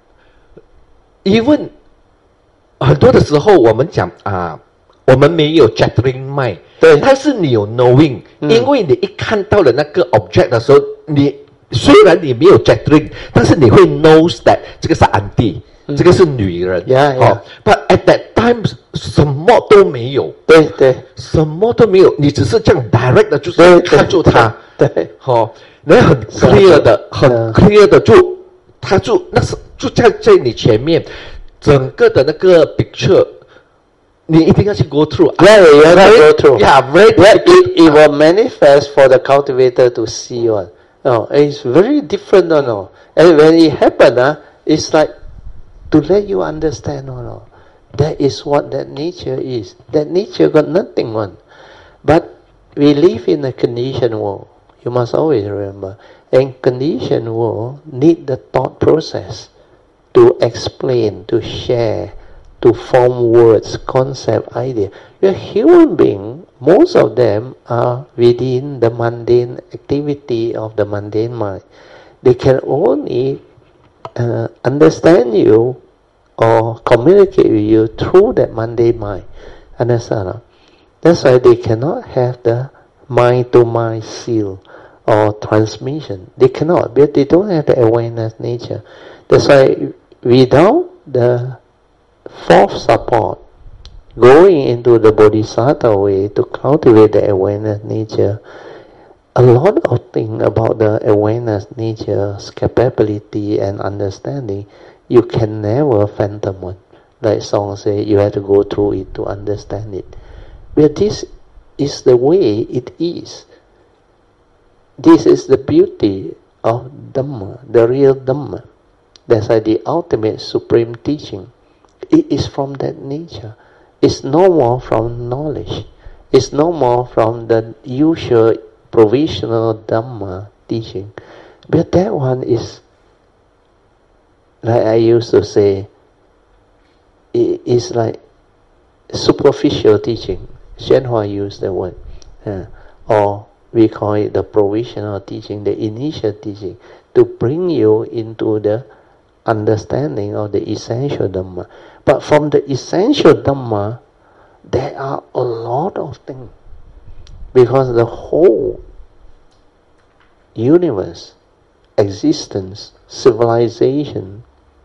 S2: ，even 很多的时候我们讲啊。我们没有 gathering mind， 对，但是你有 knowing，嗯，因为你一看到了那个 object 的时候，你虽然你没有 gathering， 但是你会 knows that 这个是 auntie，嗯，这个是女人，
S1: yeah, yeah.
S2: 哦 ，but at that time 什么都没有，
S1: 对对，
S2: 什么都没有，你只是这样 direct 的，就是看住它，
S1: 对，对
S2: 哦，然后很 clear 的，很 clear 的就，它就那是就在在你前面，整个的那个 picture。你一定要去 go through.
S1: Yeah, you have to go through.
S2: Yeah, very
S1: yeah, it, it will manifest for the cultivator to see one. No, it's very different, no, no. And when it happen, uh, it's like to let you understand, no, no. That is what that nature is. That nature got nothing one. But we live in a conditioned world. You must always remember. And conditioned world need the thought process to explain, to share, to form words, concept, idea. We're human beings. Most of them are within the mundane activity of the mundane mind. They can only uh, understand you or communicate with you through that mundane mind. Understand? That's why they cannot have the mind-to-mind seal or transmission. They cannot, because they don't have the awareness nature. That's why without the fourth support, going into the bodhisattva way to cultivate the awareness nature, a lot of things about the awareness nature's capability and understanding, you can never phantom one. Like song say, you have to go through it to understand it. But this is the way it is. This is the beauty of Dhamma, the real Dhamma. That's why the ultimate supreme teaching. It is from that nature. It's no more from knowledge. It's no more from the usual provisional Dhamma teaching. But that one is, like I used to say, it is like superficial teaching. Shenhua used the word. Uh, or we call it the provisional teaching, the initial teaching, to bring you into the understanding of the essential Dhamma. But from the essential Dhamma, there are a lot of things. Because the whole universe, existence, civilization,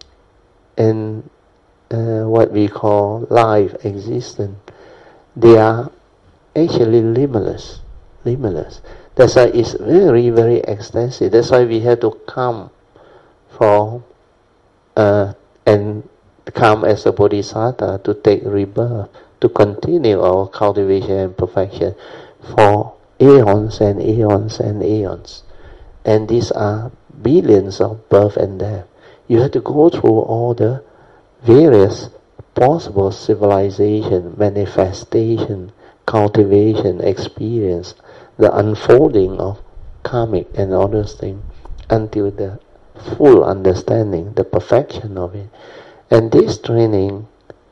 S1: and uh, what we call life, existence, they are actually limitless. Limitless. That's why it's very, very extensive. That's why we have to come from uh, and come as a bodhisattva to take rebirth, to continue our cultivation and perfection for aeons and aeons and aeons. And these are billions of birth and death. You have to go through all the various possible civilization, manifestation, cultivation, experience, the unfolding of karmic and all those things until the full understanding, the perfection of it. And this training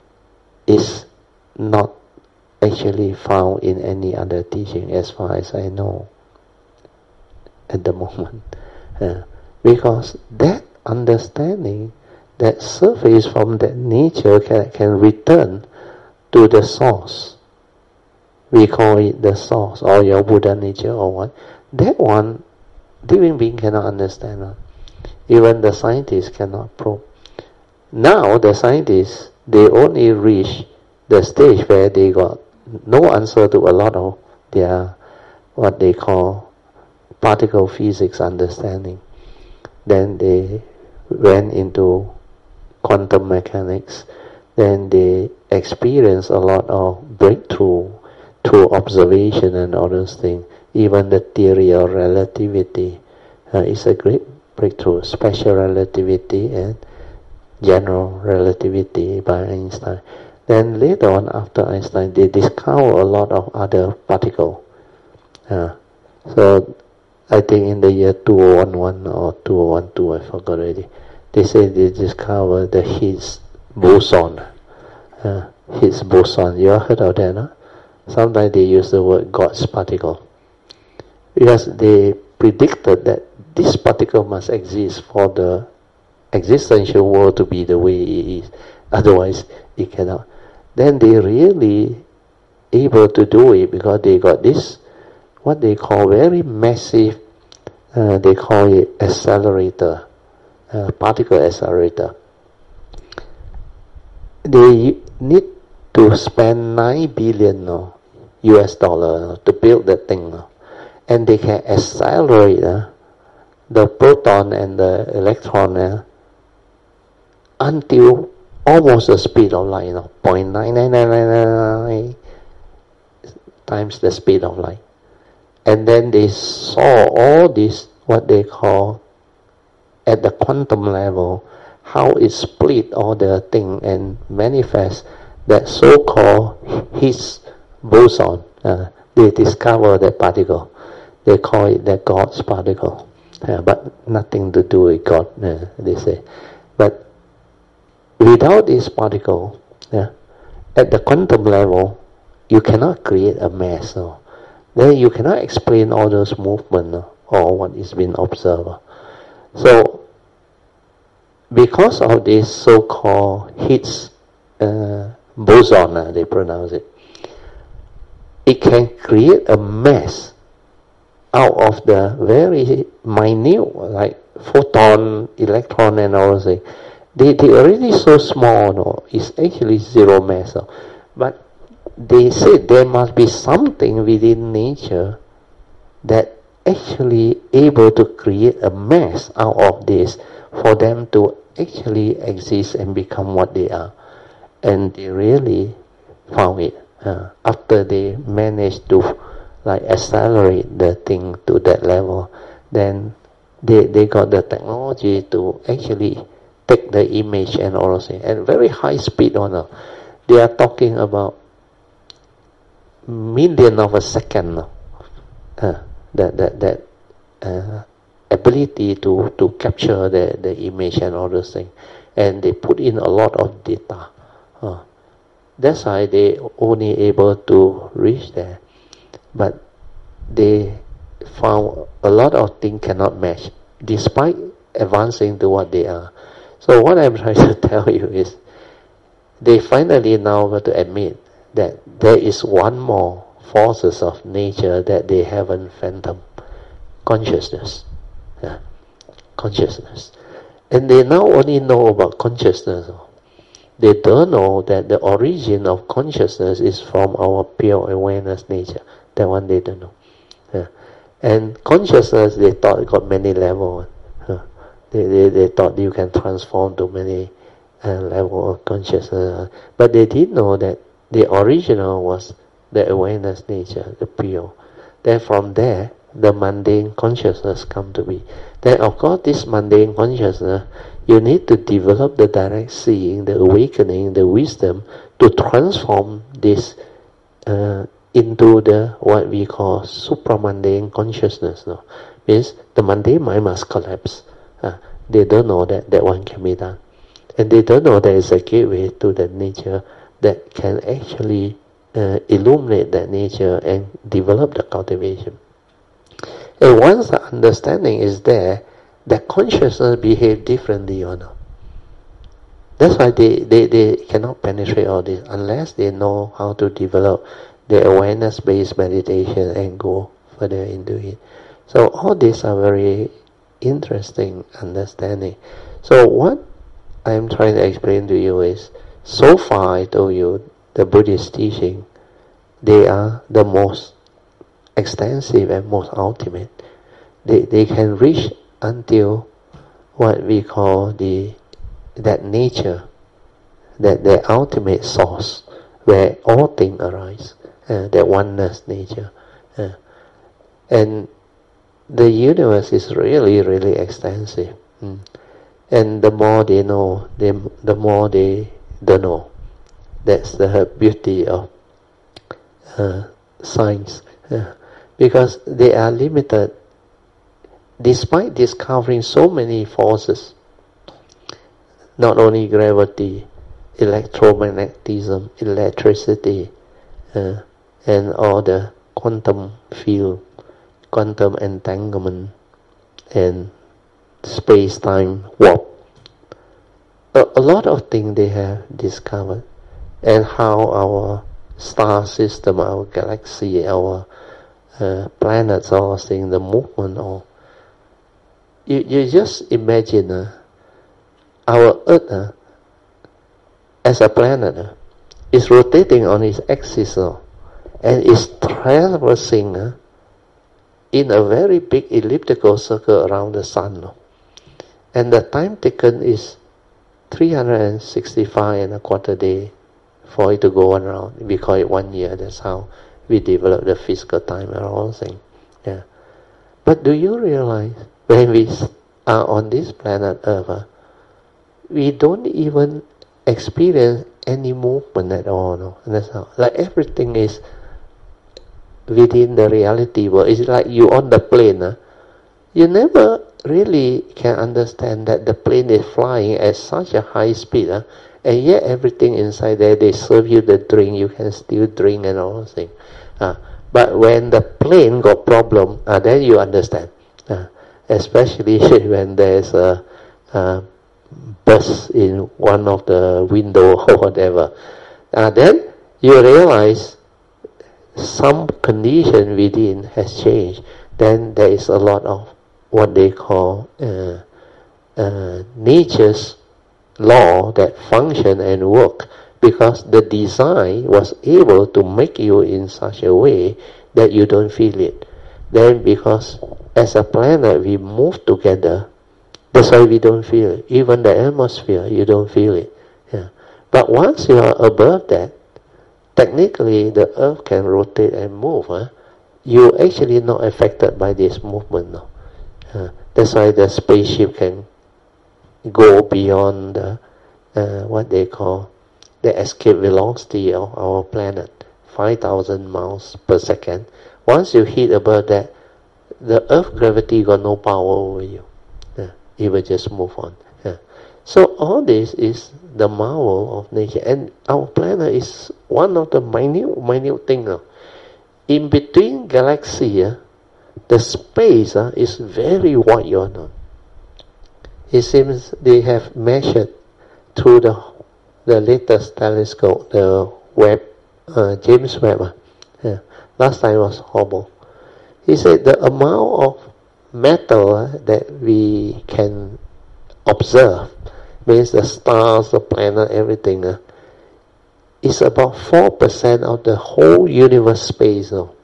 S1: is not actually found in any other teaching as far as I know at the moment. Uh, because that understanding, that surface from that nature can, can return to the source. We call it the source or your Buddha nature or what. That one, living being cannot understand. Uh. Even the scientists cannot probe. Now the scientists, they only reach the stage where they got no answer to a lot of their, what they call particle physics understanding. then they went into quantum mechanics, then they experienced a lot of breakthrough through observation and all those things. Even the theory of relativity uh, is a great breakthrough, special relativity and general relativity by Einstein. Then later on, after Einstein, they discover a lot of other particles. Uh, so I think in the year two thousand eleven or two thousand twelve, I forgot already, they say they discovered the Higgs boson. Uh, Higgs boson, you have heard of that, no? Sometimes they use the word God's particle, because they predicted that this particle must exist for the existential world to be the way it is, otherwise it cannot. Then they really able to do it because they got this, what they call very massive, uh, they call it accelerator, uh, particle accelerator. They need to spend nine billion no, U S dollar no, to build that thing, no. And they can accelerate uh, the proton and the electron uh, until almost the speed of light, you know, zero point nine nine nine nine nine times the speed of light. And then they saw all this, what they call, at the quantum level, how it split all the thing and manifest that so-called Higgs boson. Uh, they discover that particle. They call it the God's particle. Uh, but nothing to do with God, uh, they say. But without this particle, yeah, at the quantum level, you cannot create a mass. No? Then you cannot explain all those movements no? or what is being observed. So, because of this so-called Higgs uh, boson, uh, they pronounce it, it can create a mass out of the very minute, like photon, electron, and all those things. They they already so small, no? It's actually zero mass. No? But they said there must be something within nature that actually able to create a mass out of this for them to actually exist and become what they are. And they really found it uh, after they managed to like accelerate the thing to that level. Then they they got the technology to actually take the image and all those things at very high speed. On no? They are talking about million of a second. No? Uh, that that that uh, ability to to capture the the image and all those things, and they put in a lot of data. Uh, that's why they only able to reach there, but they found a lot of things cannot match despite advancing to what they are. So what I'm trying to tell you is, they finally now got to admit that there is one more forces of nature that they haven't fathomed: consciousness. Yeah. Consciousness. And they now only know about consciousness. They don't know that the origin of consciousness is from our pure awareness nature. That one they don't know. Yeah. And consciousness, they thought it got many levels. Yeah. They, they, they thought you can transform to many uh, levels of consciousness. But they didn't know that the original was the awareness nature, the pure. Then from there, the mundane consciousness come to be. Then of course this mundane consciousness, you need to develop the direct seeing, the awakening, the wisdom to transform this uh, into the what we call supramundane consciousness. No? Means the mundane mind must collapse. Uh, they don't know that that one can be done. And they don't know there is a gateway to the nature that can actually uh, illuminate that nature and develop the cultivation. And once the understanding is there, that consciousness behave differently or not. That's why they, they, they cannot penetrate all this unless they know how to develop the awareness-based meditation and go further into it. So all these are very interesting understanding. So what I'm trying to explain to you is, so far I told you the Buddhist teaching, they are the most extensive and most ultimate. They, they can reach until what we call the that nature, that the ultimate source where all things arise, uh, that oneness nature. Uh, and the universe is really, really extensive. Mm. And the more they know, they, the more they don't know. That's the beauty of uh, science. Uh, because they are limited, despite discovering so many forces, not only gravity, electromagnetism, electricity, uh, and all the quantum field, quantum entanglement, and space-time warp. A, a lot of things they have discovered, and how our star system, our galaxy, our uh, planets, all things, the movement, all. You, you just imagine uh, our Earth uh, as a planet uh, is rotating on its axis uh, and is traversing uh, in a very big elliptical circle around the sun. Uh, and the time taken is three hundred sixty-five and a quarter day for it to go around. We call it one year. That's how we develop the physical time and all things. Yeah. But do you realize when we are on this planet Earth, uh, we don't even experience any movement at all. No? That's how. Like everything is within the reality world. It's like you on the plane. Uh, you never really can understand that the plane is flying at such a high speed, uh, and yet everything inside there, they serve you the drink, you can still drink and all those things. Uh, but when the plane got problem, uh, then you understand. Uh, especially when there's a, a burst in one of the window or whatever. Uh, then you realize some condition within has changed. Then there is a lot of what they call uh, uh, nature's law that function and work, because the design was able to make you in such a way that you don't feel it. Then because as a planet we move together, that's why we don't feel it. Even the atmosphere, you don't feel it. Yeah. But once you are above that, technically the earth can rotate and move. Huh? You're actually not affected by this movement. No? Uh, that's why the spaceship can go beyond the, uh, what they call the escape velocity of our planet, five thousand miles per second. Once you hit above that, the earth gravity got no power over you. Yeah, it will just move on. Yeah. So all this is the marvel of nature, and our planet is one of the minute, minute thing. Uh, in between galaxy, uh, the space uh, is very wide. You know. It seems they have measured through the the latest telescope, the Webb, uh, James Webb. Uh, yeah. Last time was Hubble. He said the amount of matter uh, that we can observe, means the stars, the planet, everything, uh, is about four percent of the whole universe space. Uh.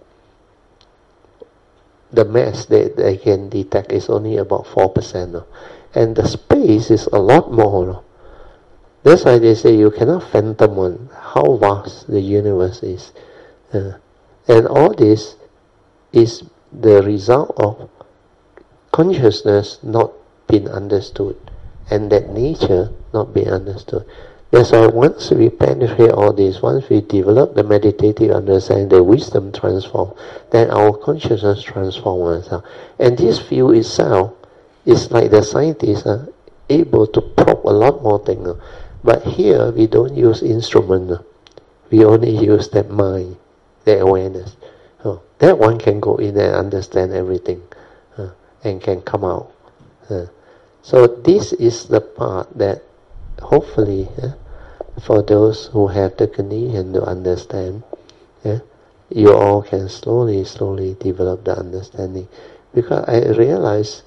S1: The mass that they can detect is only about four percent. Uh. And the space is a lot more. Uh. That's why they say you cannot fathom how vast the universe is. Uh, and all this is the result of consciousness not being understood, and that nature not being understood. That's why once we penetrate all this, once we develop the meditative understanding, the wisdom transform, then our consciousness transforms itself. And this view itself is like the scientists are able to probe a lot more things. But here we don't use instrument. We only use that mind, that awareness. Oh, that one can go in and understand everything uh, and can come out. Uh, so this is the part that hopefully uh, for those who have the condition to understand, uh, you all can slowly, slowly develop the understanding. Because I realize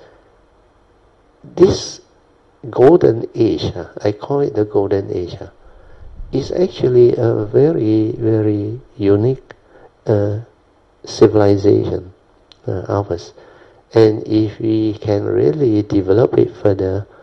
S1: this golden age, uh, I call it the golden age, uh, is actually a very, very unique uh, civilization uh, of us. And if we can really develop it further,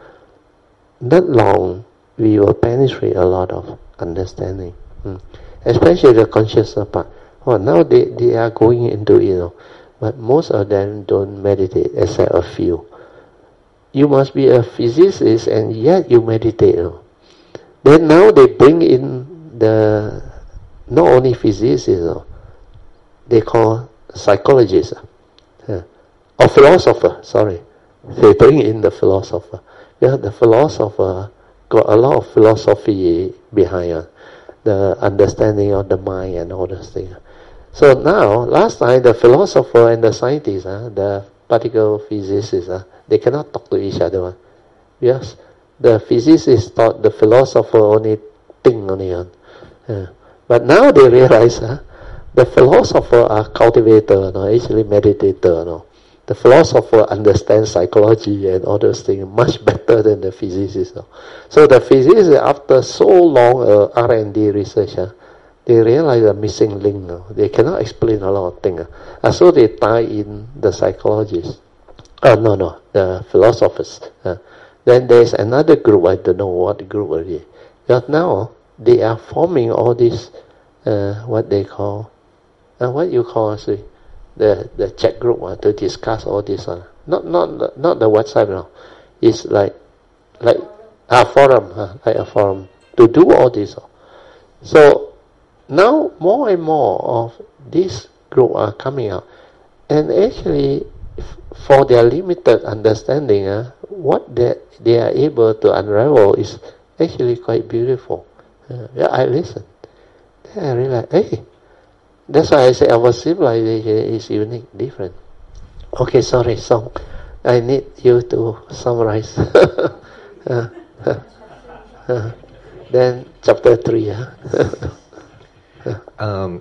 S1: not long we will penetrate a lot of understanding, mm. especially the consciousness part. Well, now they, they are going into it, you know, but most of them don't meditate except a few. You must be a physicist and yet you meditate. You know. Then now they bring in the not only physicists, you know, they call psychologists uh, or philosopher. Sorry, they bring in the philosopher. Yeah, the philosopher got a lot of philosophy behind uh, the understanding of the mind and all those things. So now, last time the philosopher and the scientists, uh, the particle physicists, uh, they cannot talk to each other. Uh. Yes, the physicists thought the philosopher only think only on. Uh, but now they realize uh, the philosopher are cultivator, no, actually meditator. No. The philosopher understands psychology and all those things much better than the physicists. No. So the physicists, after so long uh, R and D research, uh, they realize a missing link. No. They cannot explain a lot of things. Uh. And so they tie in the psychologists. Oh, no, no, the philosophers. Uh. Then there's another group, I don't know what group it is. But now they are forming all this, uh, what they call, uh, what you call, see, the the chat group uh, to discuss all this one. Uh. Not not not the WhatsApp, no. It's like like a forum, uh, like a forum to do all this. Uh. So now more and more of this group are coming out, and actually, for their limited understanding, uh, what they they are able to unravel is actually quite beautiful. Uh, yeah, I listen. Then I realize, hey, that's why I say our civilization is unique, different. Okay, sorry, Song. I need you to summarize. uh, uh, uh, then chapter three. Uh.
S2: 嗯。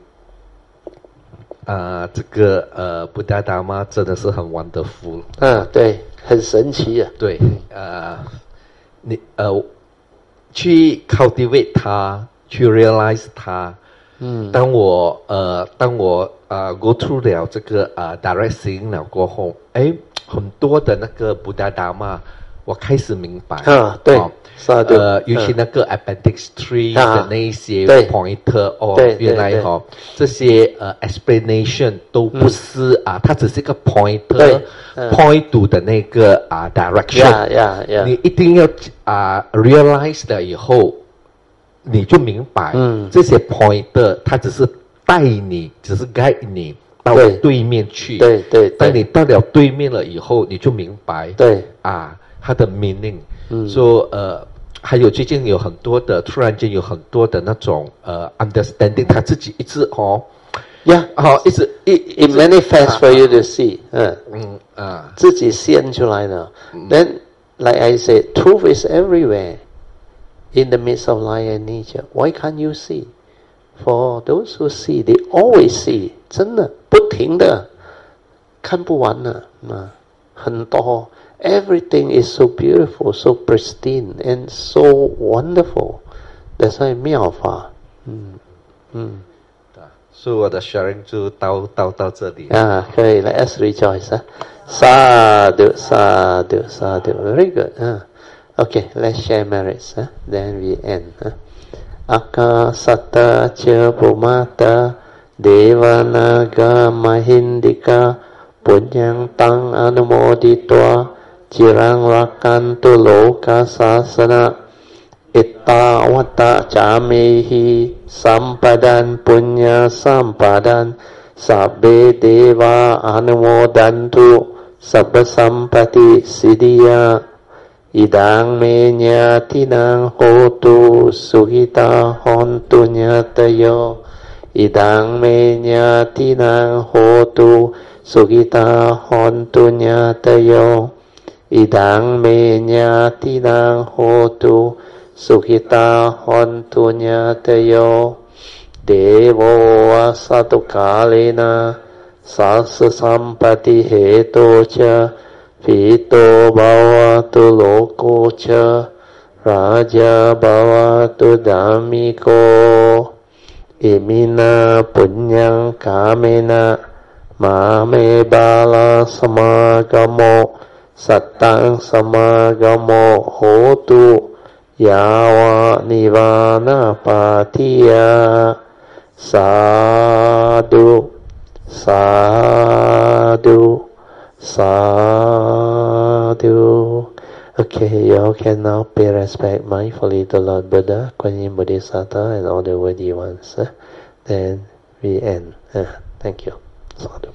S2: 啊，这个呃，布达达玛真的是很 wonderful
S1: 啊，对，很神奇啊。
S2: 对，呃，你呃，去 cultivate 它，去 realize 它。嗯，当我呃，当我呃 go through 了这个呃 direct seeing 了过后，哎，很多的那个布达达玛，我开始明白
S1: 啊，对。哦
S2: 呃，尤其那个 appendix three 的那一些 pointer 哦，原来哈这些呃 explanation 都不是啊，它只是一个 pointer point to 的那个啊 direction，你一定要啊 realize 了以后，你就明白，这些 pointer 它只是带你，只是 guide 你到对面去，
S1: 对对，
S2: 当你到了对面了以后，你就明白，
S1: 对
S2: 啊，它的 meaning。说、so, 呃，还有最近有很多的，突然间有很多的那种呃 understanding， 他自己一直哦
S1: ，yeah，
S2: 哦，一直
S1: it it manifests for you to see， 嗯
S2: 嗯啊，
S1: 自己现出来的。Then like I said, truth is everywhere in the midst of life and nature. Why can't you see? For those who see, they always see， 真的不停的看不完的啊，很多。Everything is so beautiful, so pristine, and so wonderful. That's why 妙法，嗯嗯，
S2: 所以我的 sharing 就到到到这里
S1: 啊，可以 Let us rejoice 啊，sadhu sadhu sadhu, very good 啊 ，Okay, let's share merits 啊 ，then we end 啊，Akasata ca bhumata devanaga mahindika punyang tang anumoditwa Jirang lakantu loka sasana Ittawata camehi Sampadan punya sampadan Sabbe deva anumodantu Sabba sampati siddhya Idang menya tinang hotu Sugita hontu nyatayo Idang menya tinang hotu Sugita hontu nyatayo Idang me nyatinang hotu Sukhita hontu nyatayo Devo asatu kalena Sasa sampati heto cha Vito bhavatu loko cha Raja bhavatu dhammiko Imina punyang kamena Mame bala samagamo สัตตังสมากโมโหตุยาวานิวานาปาทิยาสาธุสาธุสาธุ Okay, you all can now pay respect mindfully to Lord Buddha, Kuan Yin Bodhisattva, and all the worthy ones. Uh, then we end. Uh, thank you. Sadhu.